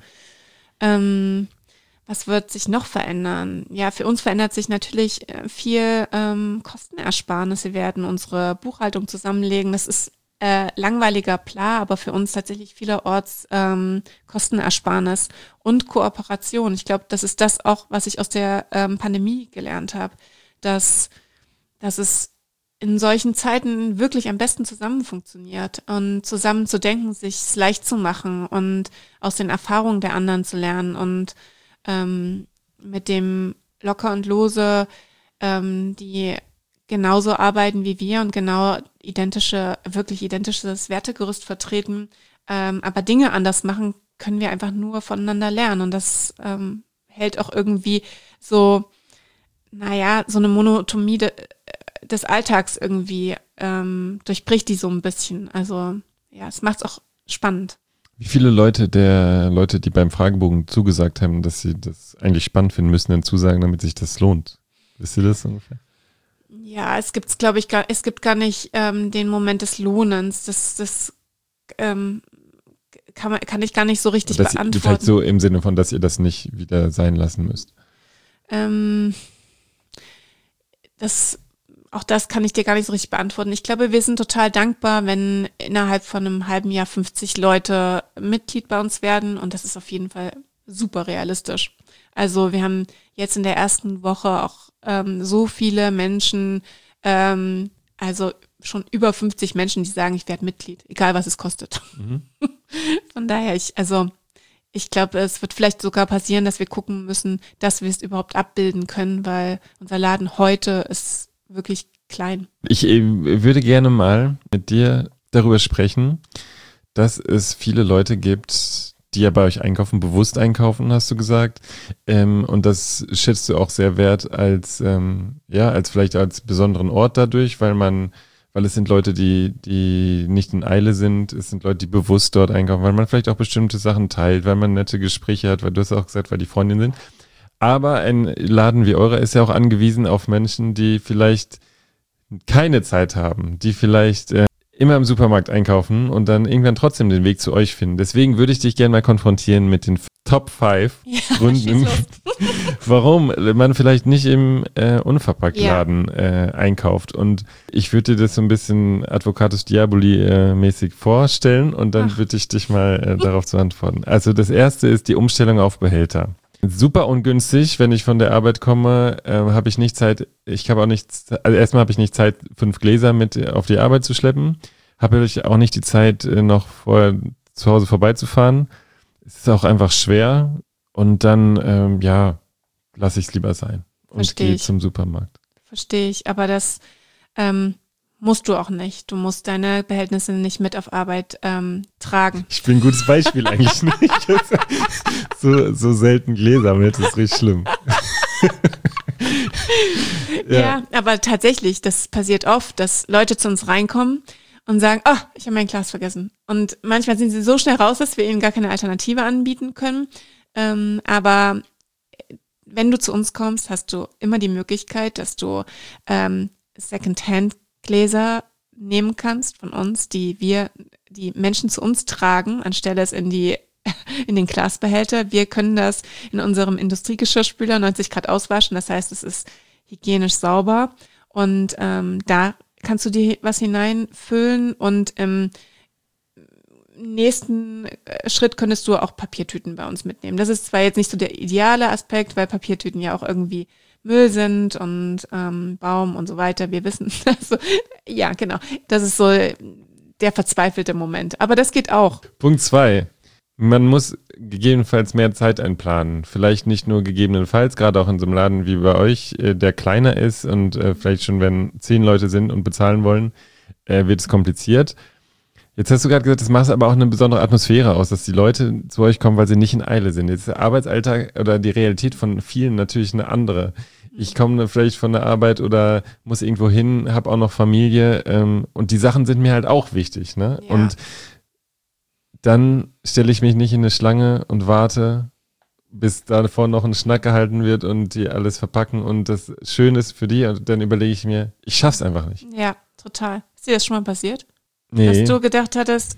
Was wird sich noch verändern? Ja, für uns verändert sich natürlich viel Kostenersparnis. Wir werden unsere Buchhaltung zusammenlegen. Das ist langweiliger Pla, aber für uns tatsächlich vielerorts Kostenersparnis und Kooperation. Ich glaube, das ist das auch, was ich aus der Pandemie gelernt habe, dass es in solchen Zeiten wirklich am besten zusammen funktioniert und zusammen zu denken, sich es leicht zu machen und aus den Erfahrungen der anderen zu lernen und mit dem Locker und Lose, die genauso arbeiten wie wir und genau wirklich identisches Wertegerüst vertreten, aber Dinge anders machen, können wir einfach nur voneinander lernen. Und das hält auch irgendwie so eine Monotonie des Alltags irgendwie durchbricht die so ein bisschen. Also ja, es macht es auch spannend. Wie viele Leute, die beim Fragebogen zugesagt haben, dass sie das eigentlich spannend finden, müssen dann zusagen, damit sich das lohnt? Wisst ihr das ungefähr? Ja, es gibt gar nicht den Moment des Lohnens. Das kann ich gar nicht so richtig beantworten. Vielleicht so im Sinne von, dass ihr das nicht wieder sein lassen müsst. Auch das kann ich dir gar nicht so richtig beantworten. Ich glaube, wir sind total dankbar, wenn innerhalb von einem halben Jahr 50 Leute Mitglied bei uns werden. Und das ist auf jeden Fall super realistisch. Also wir haben jetzt in der ersten Woche auch so viele Menschen, also schon über 50 Menschen, die sagen, ich werde Mitglied, egal was es kostet. Mhm. Von daher, ich glaube, es wird vielleicht sogar passieren, dass wir gucken müssen, dass wir es überhaupt abbilden können, weil unser Laden heute ist wirklich klein. Ich würde gerne mal mit dir darüber sprechen, dass es viele Leute gibt, die ja bei euch einkaufen, bewusst einkaufen, hast du gesagt. Und das schätzt du auch sehr wert als vielleicht als besonderen Ort dadurch, weil es sind Leute, die nicht in Eile sind, es sind Leute, die bewusst dort einkaufen, weil man vielleicht auch bestimmte Sachen teilt, weil man nette Gespräche hat, weil du hast auch gesagt, weil die Freundinnen sind. Aber ein Laden wie eurer ist ja auch angewiesen auf Menschen, die vielleicht keine Zeit haben, die vielleicht immer im Supermarkt einkaufen und dann irgendwann trotzdem den Weg zu euch finden. Deswegen würde ich dich gerne mal konfrontieren mit den Top 5 Gründen, warum man vielleicht nicht im Unverpacktladen einkauft. Und ich würde dir das so ein bisschen Advocatus Diaboli mäßig vorstellen und dann würde ich dich mal darauf zu antworten. Also das erste ist die Umstellung auf Behälter. Super ungünstig, wenn ich von der Arbeit komme, habe ich nicht Zeit, also erstmal habe ich nicht Zeit, 5 Gläser mit auf die Arbeit zu schleppen, habe ich auch nicht die Zeit, noch vorher zu Hause vorbeizufahren. Es ist auch einfach schwer und dann, lasse ich es lieber sein und gehe zum Supermarkt. Verstehe ich, aber das musst du auch nicht. Du musst deine Behältnisse nicht mit auf Arbeit tragen. Ich bin ein gutes Beispiel eigentlich nicht. so selten Gläser mit, das ist richtig schlimm. Ja, aber tatsächlich, das passiert oft, dass Leute zu uns reinkommen und sagen, oh, ich habe mein Glas vergessen. Und manchmal sind sie so schnell raus, dass wir ihnen gar keine Alternative anbieten können. Aber wenn du zu uns kommst, hast du immer die Möglichkeit, dass du Secondhand-Gläser nehmen kannst von uns, die Menschen zu uns tragen, anstelle es in den Glasbehälter. Wir können das in unserem Industriegeschirrspüler 90 Grad auswaschen. Das heißt, es ist hygienisch sauber und da kannst du dir was hineinfüllen und im nächsten Schritt könntest du auch Papiertüten bei uns mitnehmen. Das ist zwar jetzt nicht so der ideale Aspekt, weil Papiertüten ja auch irgendwie Müll sind und Baum und so weiter. Wir wissen, also, ja, genau. Das ist so der verzweifelte Moment. Aber das geht auch. Punkt 2. Man muss gegebenenfalls mehr Zeit einplanen. Vielleicht nicht nur gegebenenfalls, gerade auch in so einem Laden wie bei euch, der kleiner ist und vielleicht schon, wenn 10 Leute sind und bezahlen wollen, wird es kompliziert. Jetzt hast du gerade gesagt, das macht aber auch eine besondere Atmosphäre aus, dass die Leute zu euch kommen, weil sie nicht in Eile sind. Jetzt ist der Arbeitsalltag oder die Realität von vielen natürlich eine andere. Ich komme vielleicht von der Arbeit oder muss irgendwo hin, habe auch noch Familie und die Sachen sind mir halt auch wichtig, ne? Ja. Und dann stelle ich mich nicht in eine Schlange und warte, bis davor noch ein Schnack gehalten wird und die alles verpacken und das schön ist für die und dann überlege ich mir, ich schaff's einfach nicht. Ja, total. Ist dir das schon mal passiert? Nee. Dass du gedacht hattest,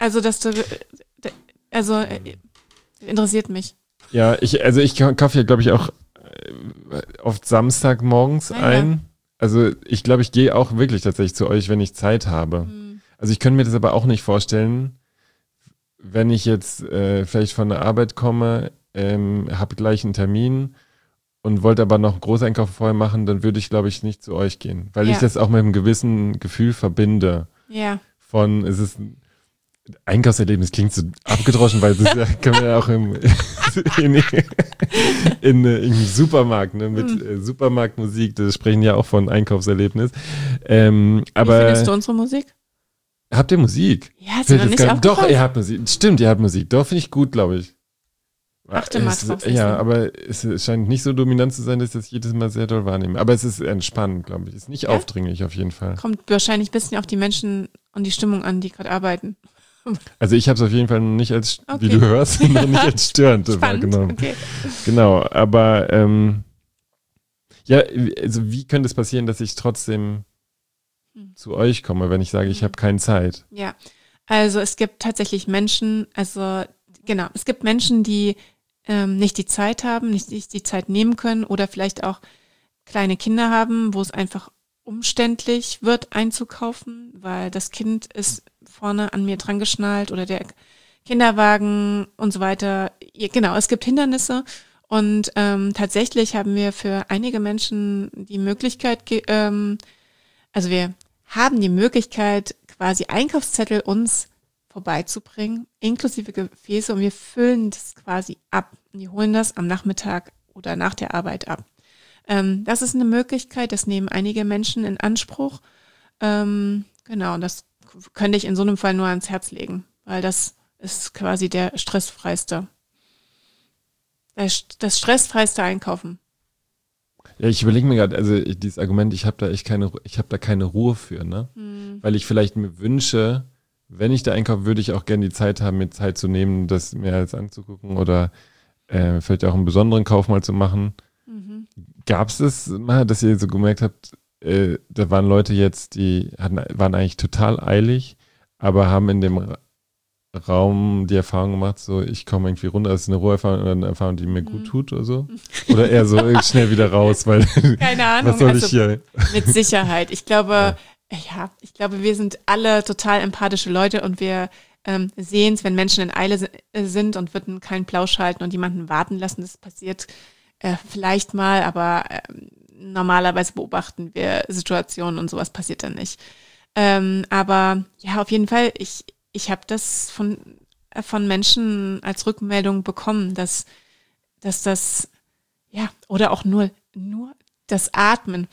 interessiert mich. Ja, ich kaufe ja, glaube ich, auch oft Samstagmorgens ein. Also ich glaube, ich gehe auch wirklich tatsächlich zu euch, wenn ich Zeit habe. Also ich könnte mir das aber auch nicht vorstellen, wenn ich jetzt vielleicht von der Arbeit komme, habe gleich einen Termin und wollte aber noch einen Großeinkauf vorher machen, dann würde ich, glaube ich, nicht zu euch gehen. Weil ich das auch mit einem gewissen Gefühl verbinde. Ja. Es ist ein Einkaufserlebnis, klingt so abgedroschen, weil das können wir ja auch in im Supermarkt, ne, mit Supermarktmusik, das sprechen ja auch von Einkaufserlebnis. Wie findest du unsere Musik? Habt ihr Musik? Ja, ist dir noch nicht aufgefallen? Doch, ihr habt Musik. Stimmt, ihr habt Musik. Doch, finde ich gut, glaube ich. Achte mal drauf. Ja, aber es scheint nicht so dominant zu sein, dass ich das jedes Mal sehr doll wahrnehme. Aber es ist entspannend, glaube ich. Ist nicht aufdringlich auf jeden Fall. Kommt wahrscheinlich ein bisschen auf die Menschen und die Stimmung an, die gerade arbeiten. Also ich habe es auf jeden Fall noch nicht als, wie du hörst, noch nicht als störend wahrgenommen. Okay. Genau, aber also wie könnte es passieren, dass ich trotzdem zu euch komme, wenn ich sage, ich habe keine Zeit? Ja, also es gibt tatsächlich Menschen, es gibt Menschen, die nicht die Zeit haben, nicht die Zeit nehmen können oder vielleicht auch kleine Kinder haben, wo es einfach umständlich wird einzukaufen, weil das Kind ist vorne an mir dran geschnallt oder der Kinderwagen und so weiter. Genau, es gibt Hindernisse und tatsächlich haben wir für einige Menschen die Möglichkeit, wir haben die Möglichkeit, quasi Einkaufszettel uns vorbeizubringen, inklusive Gefäße und wir füllen das quasi ab. Und die holen das am Nachmittag oder nach der Arbeit ab. Das ist eine Möglichkeit, das nehmen einige Menschen in Anspruch. Genau, das könnte ich in so einem Fall nur ans Herz legen, weil das ist quasi das stressfreiste Einkaufen. Ja, ich überlege mir gerade, also dieses Argument, ich habe da keine Ruhe für, ne? Weil ich vielleicht mir wünsche, wenn ich da einkaufe, würde ich auch gerne die Zeit haben, mir Zeit zu nehmen, das mir jetzt anzugucken oder vielleicht auch einen besonderen Kauf mal zu machen. Gab es mal, dass ihr so gemerkt habt, da waren Leute jetzt, waren eigentlich total eilig, aber haben in dem Raum die Erfahrung gemacht, so ich komme irgendwie runter, das ist eine Roherfahrung oder eine Erfahrung, die mir gut tut oder so? Oder eher so schnell wieder raus, weil keine Ahnung, was soll ich hier? Mit Sicherheit. Ich glaube, wir sind alle total empathische Leute und wir sehen es, wenn Menschen in Eile sind und würden keinen Plausch halten und jemanden warten lassen. Das passiert vielleicht mal, aber normalerweise beobachten wir Situationen und sowas passiert dann nicht. Aber ja, auf jeden Fall, ich habe das von Menschen als Rückmeldung bekommen, dass das, ja, oder auch nur das Atmen.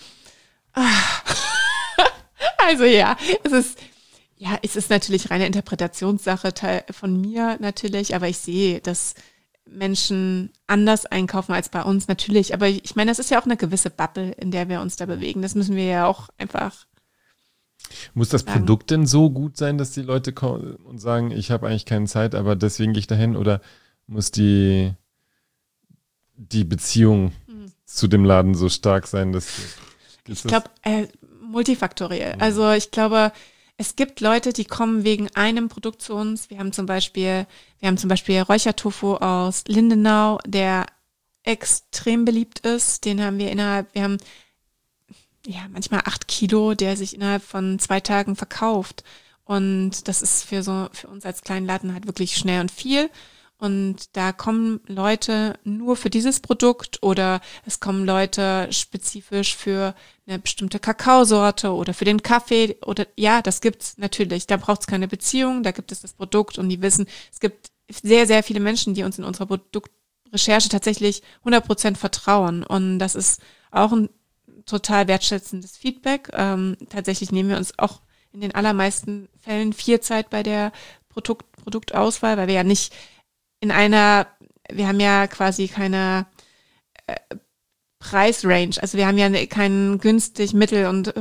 Also ja, es ist natürlich reine Interpretationssache von mir natürlich, aber ich sehe, dass Menschen anders einkaufen als bei uns natürlich. Aber ich meine, das ist ja auch eine gewisse Bubble, in der wir uns da bewegen. Das müssen wir ja auch einfach. Muss das Produkt denn so gut sein, dass die Leute kommen und sagen, ich habe eigentlich keine Zeit, aber deswegen gehe ich dahin? Oder muss die Beziehung zu dem Laden so stark sein, dass ich glaube, multifaktoriell. Also ich glaube, es gibt Leute, die kommen wegen einem Produkt zu uns. Wir haben zum Beispiel Räuchertofu aus Lindenau, der extrem beliebt ist. Den haben wir haben manchmal 8 Kilo, der sich innerhalb von 2 Tagen verkauft. Und das ist für uns als kleinen Laden halt wirklich schnell und viel. Und da kommen Leute nur für dieses Produkt oder es kommen Leute spezifisch für eine bestimmte Kakaosorte oder für den Kaffee oder ja, das gibt's natürlich. Da braucht's keine Beziehung, da gibt es das Produkt und die wissen, es gibt sehr, sehr viele Menschen, die uns in unserer Produktrecherche tatsächlich 100% vertrauen und das ist auch ein total wertschätzendes Feedback. Tatsächlich nehmen wir uns auch in den allermeisten Fällen viel Zeit bei der Produktauswahl, weil wir ja nicht wir haben ja quasi keine Preisrange, also wir haben ja kein günstig, mittel- und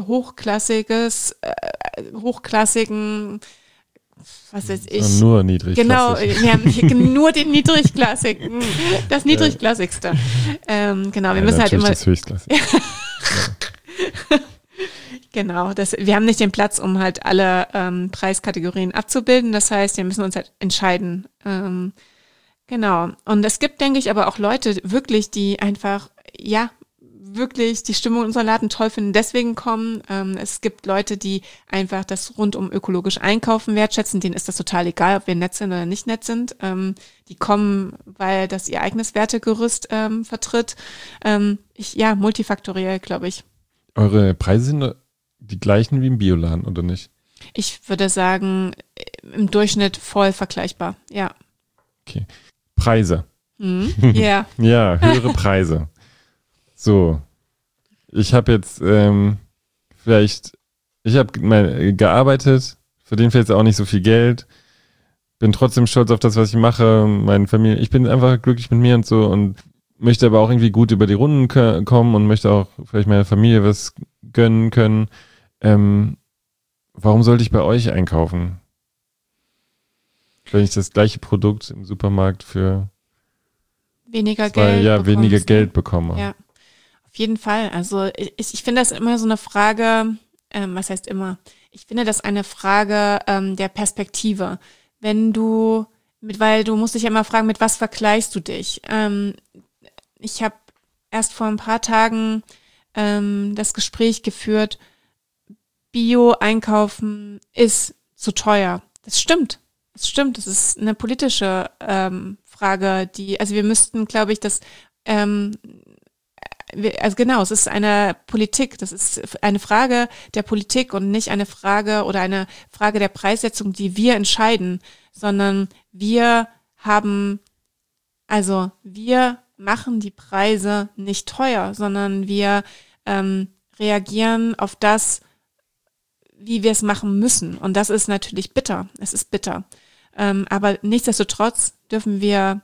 hochklassigen, was weiß ich. Nur niedrigklassig. Genau, wir haben nur den niedrigklassigen, das niedrigklassigste. Genau, wir müssen halt immer. Das Höchstklassig. Genau, wir haben nicht den Platz, um halt alle Preiskategorien abzubilden. Das heißt, wir müssen uns halt entscheiden. Genau. Und es gibt, denke ich, aber auch Leute wirklich, die einfach, ja, wirklich die Stimmung in unserem Laden toll finden, deswegen kommen. Es gibt Leute, die einfach das rundum ökologisch einkaufen wertschätzen. Denen ist das total egal, ob wir nett sind oder nicht nett sind. Die kommen, weil das ihr eigenes Wertegerüst vertritt. Multifaktoriell, glaube ich. Eure Preise sind die gleichen wie im Bioladen, oder nicht? Ich würde sagen, im Durchschnitt voll vergleichbar, ja. Okay. Preise. Ja. Ja, höhere Preise. So. Ich habe jetzt ich habe gearbeitet, verdiene vielleicht auch nicht so viel Geld, bin trotzdem stolz auf das, was ich mache, meine Familie, ich bin einfach glücklich mit mir und so und möchte aber auch irgendwie gut über die Runden kommen und möchte auch vielleicht meiner Familie was gönnen können. Warum sollte ich bei euch einkaufen? Wenn ich das gleiche Produkt im Supermarkt für weniger Geld bekomme. Ja, auf jeden Fall. Also ich finde das immer so eine Frage, was heißt immer? Ich finde das eine Frage der Perspektive. Weil du musst dich ja immer fragen, mit was vergleichst du dich? Ich habe erst vor ein paar Tagen das Gespräch geführt, Bio-Einkaufen ist zu teuer. Das stimmt. Das ist eine politische Frage, wir müssten, glaube ich, es ist eine Politik, das ist eine Frage der Politik und nicht eine Frage oder eine Frage der Preissetzung, die wir entscheiden, sondern wir machen die Preise nicht teuer, sondern wir reagieren auf das, wie wir es machen müssen. Und das ist natürlich bitter. Es ist bitter. Aber nichtsdestotrotz dürfen wir,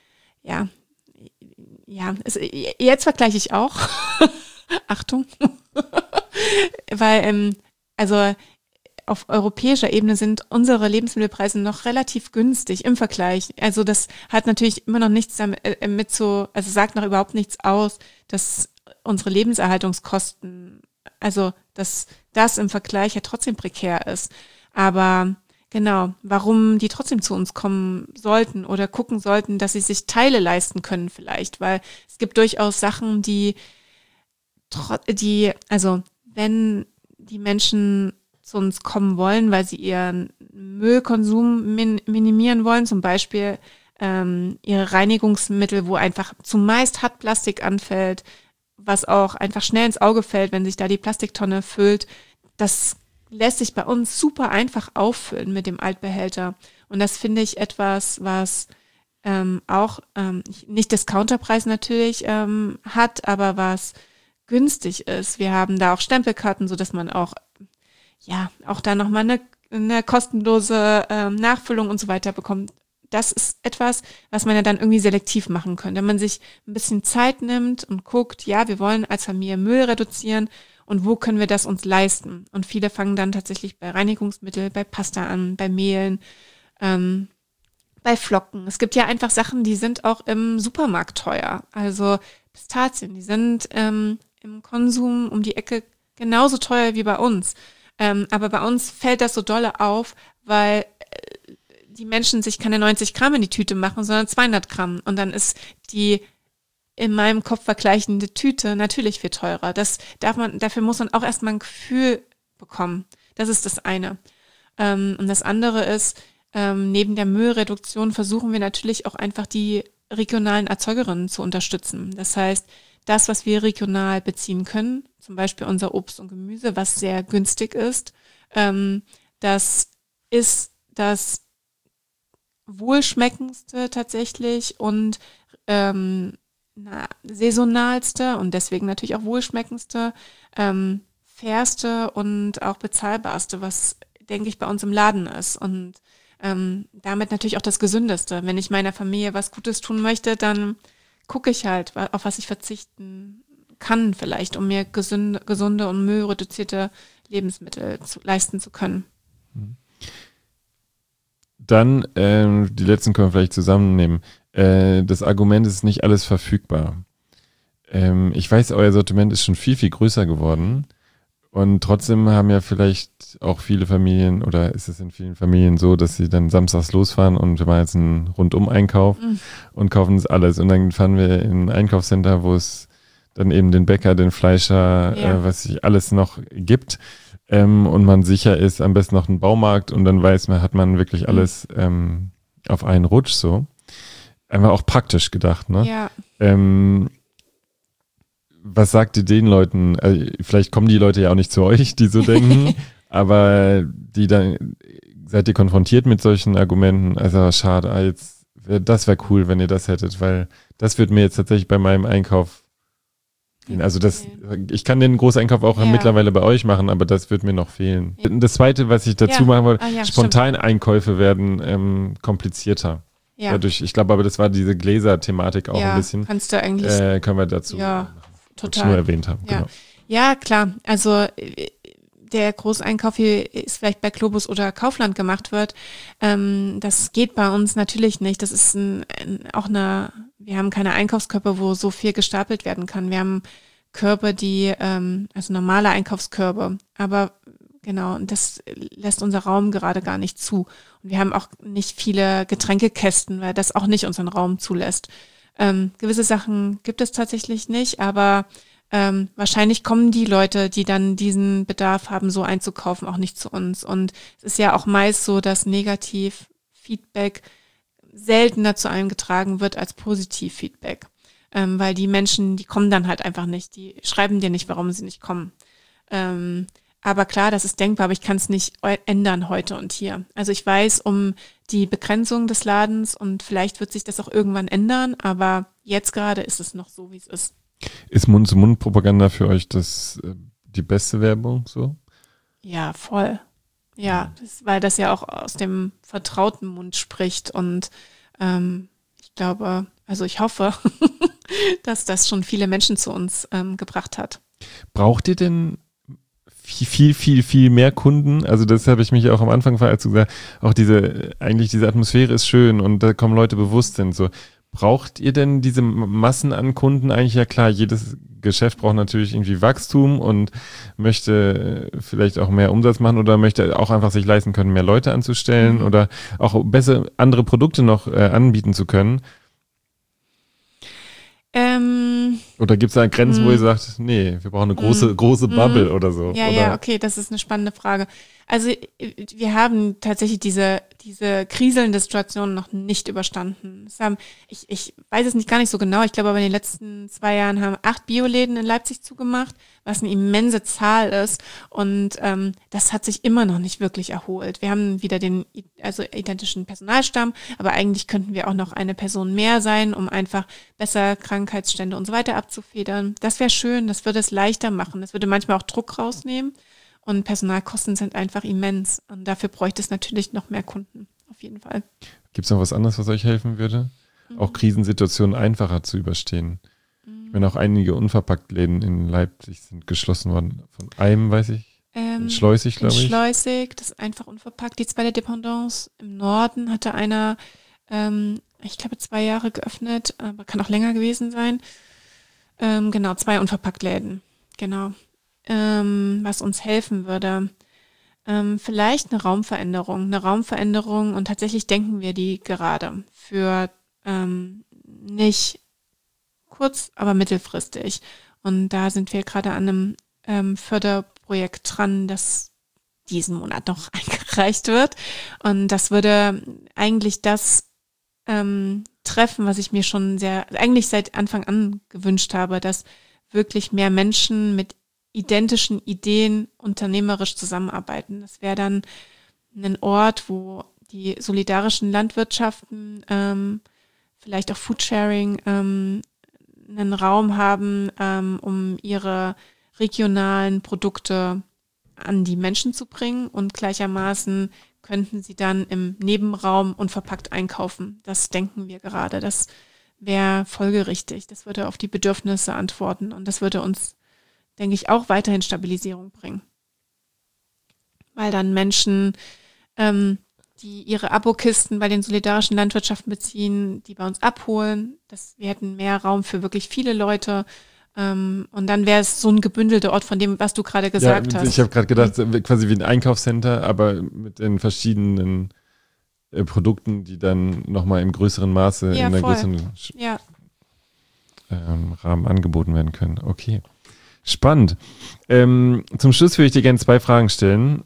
jetzt vergleiche ich auch. Achtung. Weil, auf europäischer Ebene sind unsere Lebensmittelpreise noch relativ günstig im Vergleich. Also das hat natürlich immer noch nichts damit also sagt noch überhaupt nichts aus, dass unsere Lebenserhaltungskosten, also dass das im Vergleich ja trotzdem prekär ist. Aber genau, warum die trotzdem zu uns kommen sollten oder gucken sollten, dass sie sich Teile leisten können vielleicht, weil es gibt durchaus Sachen, also wenn die Menschen zu uns kommen wollen, weil sie ihren Müllkonsum minimieren wollen, zum Beispiel ihre Reinigungsmittel, wo einfach zumeist Hartplastik anfällt, was auch einfach schnell ins Auge fällt, wenn sich da die Plastiktonne füllt, das lässt sich bei uns super einfach auffüllen mit dem Altbehälter. Und das finde ich etwas, was auch nicht Discounterpreis natürlich hat, aber was günstig ist. Wir haben da auch Stempelkarten, so dass man auch da nochmal eine kostenlose Nachfüllung und so weiter bekommt. Das ist etwas, was man ja dann irgendwie selektiv machen könnte. Wenn man sich ein bisschen Zeit nimmt und guckt, ja, wir wollen als Familie Müll reduzieren und wo können wir das uns leisten? Und viele fangen dann tatsächlich bei Reinigungsmittel, bei Pasta an, bei Mehlen, bei Flocken. Es gibt ja einfach Sachen, die sind auch im Supermarkt teuer. Also Pistazien, die sind im Konsum um die Ecke genauso teuer wie bei uns. Aber bei uns fällt das so dolle auf, weil die Menschen sich keine 90 Gramm in die Tüte machen, sondern 200 Gramm. Und dann ist die in meinem Kopf vergleichende Tüte natürlich viel teurer. Dafür muss man auch erstmal ein Gefühl bekommen. Das ist das eine. Und das andere ist, neben der Müllreduktion versuchen wir natürlich auch einfach die regionalen Erzeugerinnen zu unterstützen. Das heißt, das, was wir regional beziehen können, zum Beispiel unser Obst und Gemüse, was sehr günstig ist, das ist das wohlschmeckendste tatsächlich und saisonalste und deswegen natürlich auch wohlschmeckendste, fairste und auch bezahlbarste, was, denke ich, bei uns im Laden ist und damit natürlich auch das Gesündeste. Wenn ich meiner Familie was Gutes tun möchte, dann gucke ich halt, auf was ich verzichten kann vielleicht, um mir gesunde und müllreduzierte Lebensmittel leisten zu können. Dann, die letzten können wir vielleicht zusammennehmen. Das Argument ist nicht alles verfügbar. Ich weiß, euer Sortiment ist schon viel, viel größer geworden. Und trotzdem haben ja vielleicht auch viele Familien oder ist es in vielen Familien so, dass sie dann samstags losfahren und wir machen jetzt einen Rundum-Einkauf und kaufen das alles. Und dann fahren wir in ein Einkaufscenter, wo es dann eben den Bäcker, den Fleischer, was sich alles noch gibt. Und man sicher ist, am besten noch einen Baumarkt und dann hat man wirklich alles auf einen Rutsch so. Einfach auch praktisch gedacht, ne? Ja. Was sagt ihr den Leuten? Also vielleicht kommen die Leute ja auch nicht zu euch, die so denken, aber die dann seid ihr konfrontiert mit solchen Argumenten? Also schade, das wäre cool, wenn ihr das hättet, weil das wird mir jetzt tatsächlich bei meinem Einkauf fehlen. Also ich kann den Großeinkauf auch mittlerweile bei euch machen, aber das wird mir noch fehlen. Ja. Das Zweite, was ich dazu machen wollte, Spontaneinkäufe werden komplizierter. Ja. Dadurch, ich glaube aber, das war diese Gläser-Thematik auch ein bisschen. Kannst du eigentlich. Können wir dazu total nur erwähnt haben. Ja. Genau. Ja, klar. Also der Großeinkauf, wie es vielleicht bei Globus oder Kaufland gemacht wird, das geht bei uns natürlich nicht. Das ist wir haben keine Einkaufskörbe, wo so viel gestapelt werden kann. Wir haben Körbe, also normale Einkaufskörbe, aber genau, und das lässt unser Raum gerade gar nicht zu. Und wir haben auch nicht viele Getränkekästen, weil das auch nicht unseren Raum zulässt. Gewisse Sachen gibt es tatsächlich nicht, aber wahrscheinlich kommen die Leute, die dann diesen Bedarf haben, so einzukaufen, auch nicht zu uns. Und es ist ja auch meist so, dass Negativ-Feedback seltener zu einem getragen wird als Positiv-Feedback. Weil die Menschen, die kommen dann halt einfach nicht. Die schreiben dir nicht, warum sie nicht kommen. Aber klar, das ist denkbar, aber ich kann es nicht ändern heute und hier. Also ich weiß um die Begrenzung des Ladens und vielleicht wird sich das auch irgendwann ändern, aber jetzt gerade ist es noch so, wie es ist. Ist Mund-zu-Mund-Propaganda für euch die beste Werbung so? Ja, voll. Ja, weil das ja auch aus dem vertrauten Mund spricht und ich glaube, also ich hoffe, dass das schon viele Menschen zu uns gebracht hat. Braucht ihr denn viel mehr Kunden. Also das habe ich mich auch am Anfang gefragt, als du gesagt, auch diese Atmosphäre ist schön und da kommen Leute bewusst hin. So, braucht ihr denn diese Massen an Kunden? Eigentlich ja klar, jedes Geschäft braucht natürlich irgendwie Wachstum und möchte vielleicht auch mehr Umsatz machen oder möchte auch einfach sich leisten können, mehr Leute anzustellen oder auch besser andere Produkte noch anbieten zu können. Oder gibt es da Grenzen, wo ihr sagt, nee, wir brauchen eine große Bubble oder so? Ja, okay, das ist eine spannende Frage. Also wir haben tatsächlich diese kriselnde Situation noch nicht überstanden. Ich weiß es nicht gar nicht so genau, ich glaube aber in den letzten 2 Jahren haben 8 Bioläden in Leipzig zugemacht, was eine immense Zahl ist und das hat sich immer noch nicht wirklich erholt. Wir haben wieder den identischen Personalstamm, aber eigentlich könnten wir auch noch eine Person mehr sein, um einfach besser Krankheitsstände und so weiter abzufedern. Das wäre schön, das würde es leichter machen, das würde manchmal auch Druck rausnehmen. Und Personalkosten sind einfach immens. Und dafür bräuchte es natürlich noch mehr Kunden, auf jeden Fall. Gibt es noch was anderes, was euch helfen würde? Auch Krisensituationen einfacher zu überstehen. Ich meine, auch einige Unverpacktläden in Leipzig sind geschlossen worden. Von einem, weiß ich, in Schleusig, glaube ich. In Schleusig, das ist einfach unverpackt. Die zweite Dependance im Norden hatte einer, ich glaube, 2 Jahre geöffnet, aber kann auch länger gewesen sein. Genau, 2 Unverpacktläden, genau. Was uns helfen würde. Vielleicht eine Raumveränderung und tatsächlich denken wir die gerade für nicht kurz, aber mittelfristig. Und da sind wir gerade an einem Förderprojekt dran, das diesen Monat noch eingereicht wird. Und das würde eigentlich das treffen, was ich mir schon eigentlich seit Anfang an gewünscht habe, dass wirklich mehr Menschen mit identischen Ideen unternehmerisch zusammenarbeiten. Das wäre dann ein Ort, wo die solidarischen Landwirtschaften, vielleicht auch Foodsharing, einen Raum haben, um ihre regionalen Produkte an die Menschen zu bringen und gleichermaßen könnten sie dann im Nebenraum unverpackt einkaufen. Das denken wir gerade. Das wäre folgerichtig. Das würde auf die Bedürfnisse antworten und das würde uns, denke ich, auch weiterhin Stabilisierung bringen. Weil dann Menschen, die ihre Abokisten bei den solidarischen Landwirtschaften beziehen, die bei uns abholen, wir hätten mehr Raum für wirklich viele Leute. Und dann wäre es so ein gebündelter Ort von dem, was du gerade gesagt hast. Ich habe gerade gedacht, quasi wie ein Einkaufscenter, aber mit den verschiedenen Produkten, die dann nochmal im größeren Maße in einer größeren Rahmen angeboten werden können. Okay. Spannend. Zum Schluss würde ich dir gerne 2 Fragen stellen.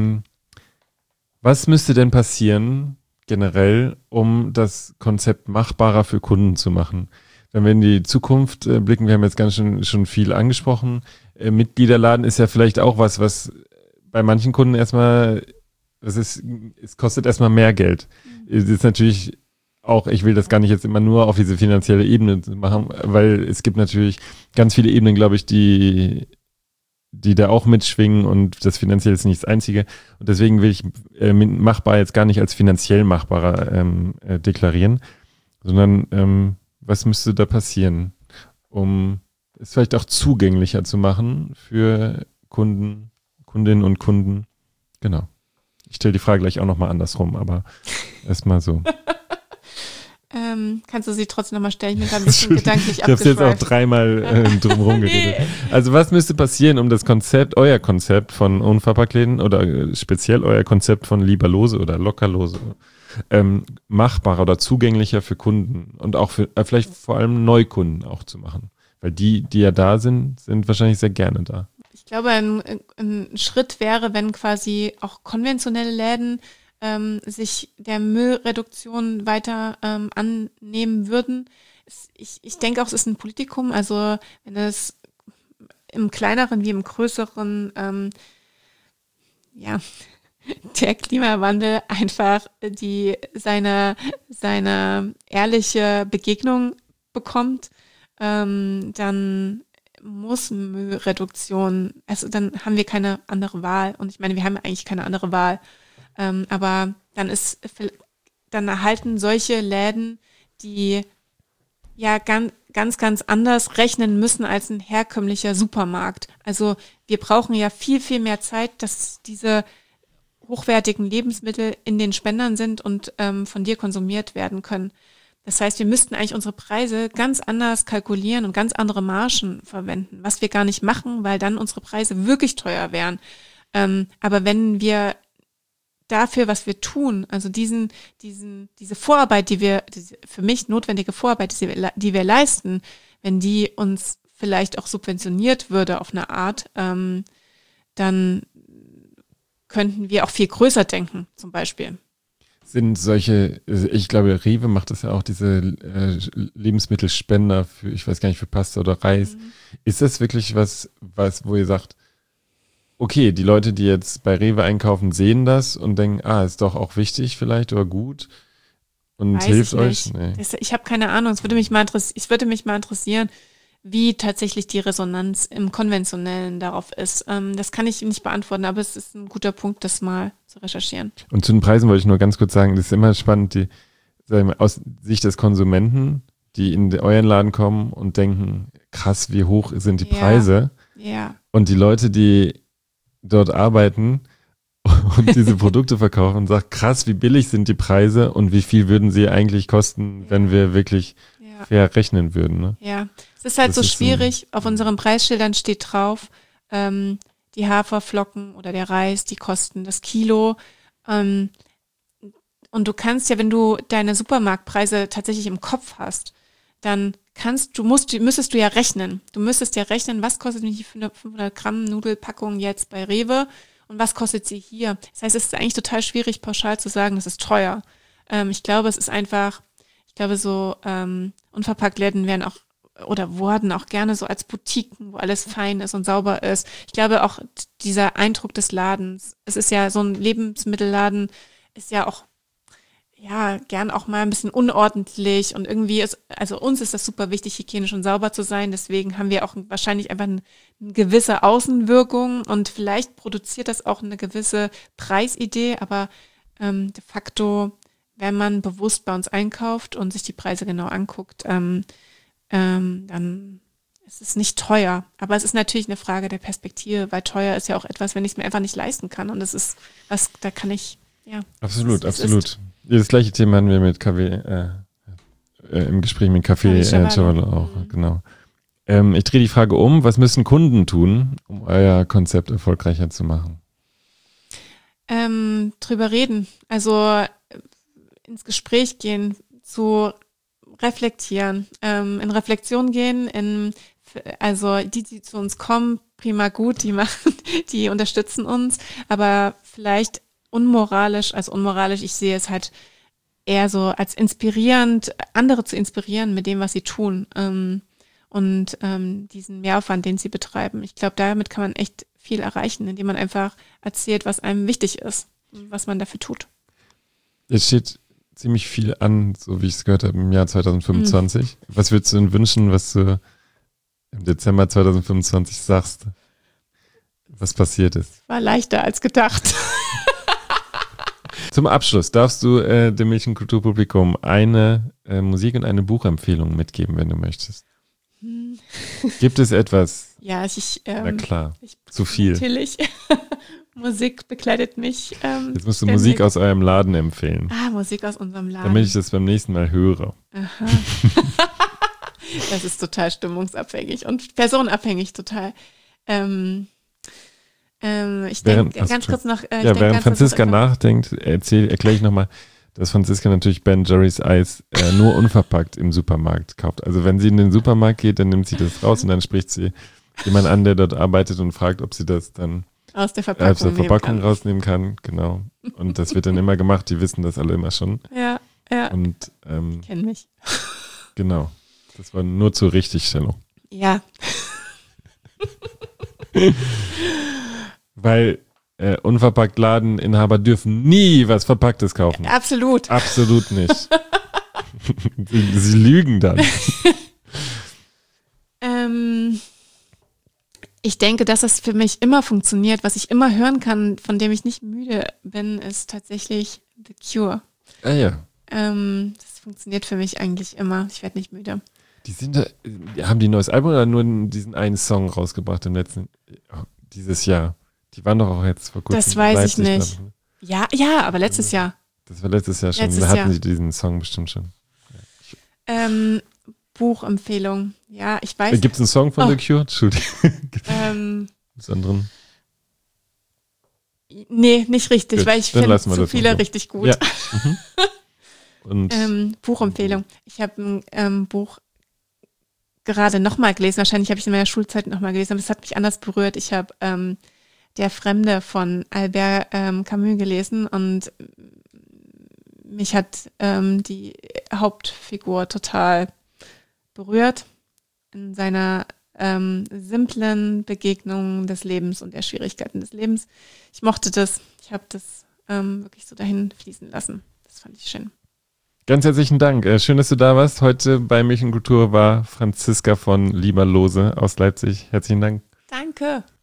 Was müsste denn passieren, generell, um das Konzept machbarer für Kunden zu machen? Wenn wir in die Zukunft blicken, wir haben jetzt ganz schon viel angesprochen. Mitgliederladen ist ja vielleicht auch was bei manchen Kunden erstmal, es kostet erstmal mehr Geld. Es ist natürlich auch, ich will das gar nicht jetzt immer nur auf diese finanzielle Ebene machen, weil es gibt natürlich ganz viele Ebenen, glaube ich, die da auch mitschwingen und das Finanzielle ist nicht das Einzige. Und deswegen will ich machbar jetzt gar nicht als finanziell machbarer deklarieren, sondern was müsste da passieren, um es vielleicht auch zugänglicher zu machen für Kunden, Kundinnen und Kunden? Genau. Ich stelle die Frage gleich auch nochmal andersrum, aber erstmal so. Kannst du sie trotzdem nochmal stellen? Ich bin gerade ein bisschen gedanklich abgeschweift. Ich habe jetzt auch 3-mal drumherum geredet. Also was müsste passieren, um das euer Konzept von Unverpacktläden oder speziell euer Konzept von Lieberlose oder Lockerlose machbarer oder zugänglicher für Kunden und auch für vielleicht vor allem Neukunden auch zu machen? Weil die ja da sind wahrscheinlich sehr gerne da. Ich glaube, ein Schritt wäre, wenn quasi auch konventionelle Läden sich der Müllreduktion weiter annehmen würden. Ich denke auch, es ist ein Politikum, also wenn es im kleineren wie im größeren der Klimawandel einfach seine ehrliche Begegnung bekommt, dann muss Müllreduktion, also dann haben wir keine andere Wahl. Und ich meine, wir haben eigentlich keine andere Wahl. Aber dann erhalten solche Läden, die ja ganz anders rechnen müssen als ein herkömmlicher Supermarkt. Also wir brauchen ja viel, viel mehr Zeit, dass diese hochwertigen Lebensmittel in den Spendern sind und von dir konsumiert werden können. Das heißt, wir müssten eigentlich unsere Preise ganz anders kalkulieren und ganz andere Margen verwenden, was wir gar nicht machen, weil dann unsere Preise wirklich teuer wären. Aber wenn wir dafür, was wir tun, also diese Vorarbeit, diese für mich notwendige Vorarbeit, die wir leisten, wenn die uns vielleicht auch subventioniert würde auf eine Art, dann könnten wir auch viel größer denken, zum Beispiel. Sind solche, ich glaube, Rewe macht das ja auch, diese Lebensmittelspender für, ich weiß gar nicht, für Pasta oder Reis. Ist das wirklich was, wo ihr sagt, okay, die Leute, die jetzt bei Rewe einkaufen, sehen das und denken, ist doch auch wichtig vielleicht oder gut und Weiß hilft ich euch? nicht. Nee. Ich habe keine Ahnung. Es würde mich mal interessieren, wie tatsächlich die Resonanz im Konventionellen darauf ist. Das kann ich nicht beantworten, aber es ist ein guter Punkt, das mal zu recherchieren. Und zu den Preisen wollte ich nur ganz kurz sagen, das ist immer spannend, sagen wir, aus Sicht des Konsumenten, die in euren Laden kommen und denken, krass, wie hoch sind die Preise? Ja. Und die Leute, die dort arbeiten und diese Produkte verkaufen und sagen, krass, wie billig sind die Preise und wie viel würden sie eigentlich kosten, wenn wir wirklich fair rechnen würden. Ne? Ja, es ist halt so schwierig. Auf unseren Preisschildern steht drauf, die Haferflocken oder der Reis, die kosten das Kilo. Und du kannst ja, wenn du deine Supermarktpreise tatsächlich im Kopf hast, dann müsstest du ja rechnen. Du müsstest ja rechnen, was kostet mich die 500 Gramm Nudelpackung jetzt bei Rewe und was kostet sie hier. Das heißt, es ist eigentlich total schwierig, pauschal zu sagen, das ist teuer. Ich glaube, so Unverpacktläden werden auch oder wurden auch gerne so als Boutiquen, wo alles fein ist und sauber ist. Ich glaube auch dieser Eindruck des Ladens, es ist ja so ein Lebensmittelladen, ist ja auch gern auch mal ein bisschen unordentlich und irgendwie also uns ist das super wichtig, hygienisch und sauber zu sein, deswegen haben wir auch wahrscheinlich einfach eine gewisse Außenwirkung und vielleicht produziert das auch eine gewisse Preisidee, aber de facto, wenn man bewusst bei uns einkauft und sich die Preise genau anguckt, dann ist es nicht teuer, aber es ist natürlich eine Frage der Perspektive, weil teuer ist ja auch etwas, wenn ich es mir einfach nicht leisten kann und das ist was, da kann ich, Absolut. Das gleiche Thema hatten wir mit Kaffee, im Gespräch mit Kaffee Chavallo auch, genau. Ich drehe die Frage um, was müssen Kunden tun, um euer Konzept erfolgreicher zu machen? Drüber reden, also ins Gespräch gehen, zu reflektieren, in Reflexion gehen, also die zu uns kommen, prima gut, die unterstützen uns, aber vielleicht unmoralisch, ich sehe es halt eher so als inspirierend, andere zu inspirieren mit dem, was sie tun und diesen Mehraufwand, den sie betreiben. Ich glaube, damit kann man echt viel erreichen, indem man einfach erzählt, was einem wichtig ist, was man dafür tut. Es steht ziemlich viel an, so wie ich es gehört habe, im Jahr 2025. Was würdest du denn wünschen, was du im Dezember 2025 sagst, was passiert ist? War leichter als gedacht. Zum Abschluss darfst du dem Milch-und-Kulturpublikum eine Musik- und eine Buchempfehlung mitgeben, wenn du möchtest. Gibt es etwas? Ja, na klar, zu viel. Natürlich. Musik begleitet mich. Jetzt musst du Musik aus eurem Laden empfehlen. Musik aus unserem Laden. Damit ich das beim nächsten Mal höre. Aha. Das ist total stimmungsabhängig und personenabhängig total. Ich denke ganz kurz noch. Während Franziska nachdenkt, erkläre ich nochmal, dass Franziska natürlich Ben Jerry's Eis nur unverpackt im Supermarkt kauft. Also wenn sie in den Supermarkt geht, dann nimmt sie das raus und dann spricht sie jemanden an, der dort arbeitet und fragt, ob sie das dann aus der Verpackung rausnehmen kann. Genau. Und das wird dann immer gemacht. Die wissen das alle immer schon. Ja. Und kennen mich. Genau. Das war nur zur Richtigstellung. Ja. Weil unverpackt Ladeninhaber dürfen nie was Verpacktes kaufen. Absolut. Absolut nicht. Sie lügen dann. Ich denke, dass das für mich immer funktioniert. Was ich immer hören kann, von dem ich nicht müde bin, ist tatsächlich The Cure. Ah ja. Das funktioniert für mich eigentlich immer. Ich werde nicht müde. Haben die ein neues Album oder nur diesen einen Song rausgebracht dieses Jahr? Die waren doch auch jetzt vor kurzem. Das weiß ich nicht. Ja, aber letztes Jahr. Das war letztes Jahr schon. Da hatten sie diesen Song bestimmt schon. Buchempfehlung. Ja, ich weiß. Gibt es einen Song von The Cure? Entschuldigung. Besonderen? Nee, nicht richtig, weil ich finde zu viele richtig gut. Ja. Und Buchempfehlung. Ich habe ein Buch gerade nochmal gelesen. Wahrscheinlich habe ich in meiner Schulzeit nochmal gelesen, aber es hat mich anders berührt. Ich habe Der Fremde von Albert Camus gelesen und mich hat die Hauptfigur total berührt in seiner simplen Begegnung des Lebens und der Schwierigkeiten des Lebens. Ich mochte das. Ich habe das wirklich so dahin fließen lassen. Das fand ich schön. Ganz herzlichen Dank. Schön, dass du da warst. Heute bei Milch und Kultur war Franziska von Lieberlose aus Leipzig. Herzlichen Dank. Danke.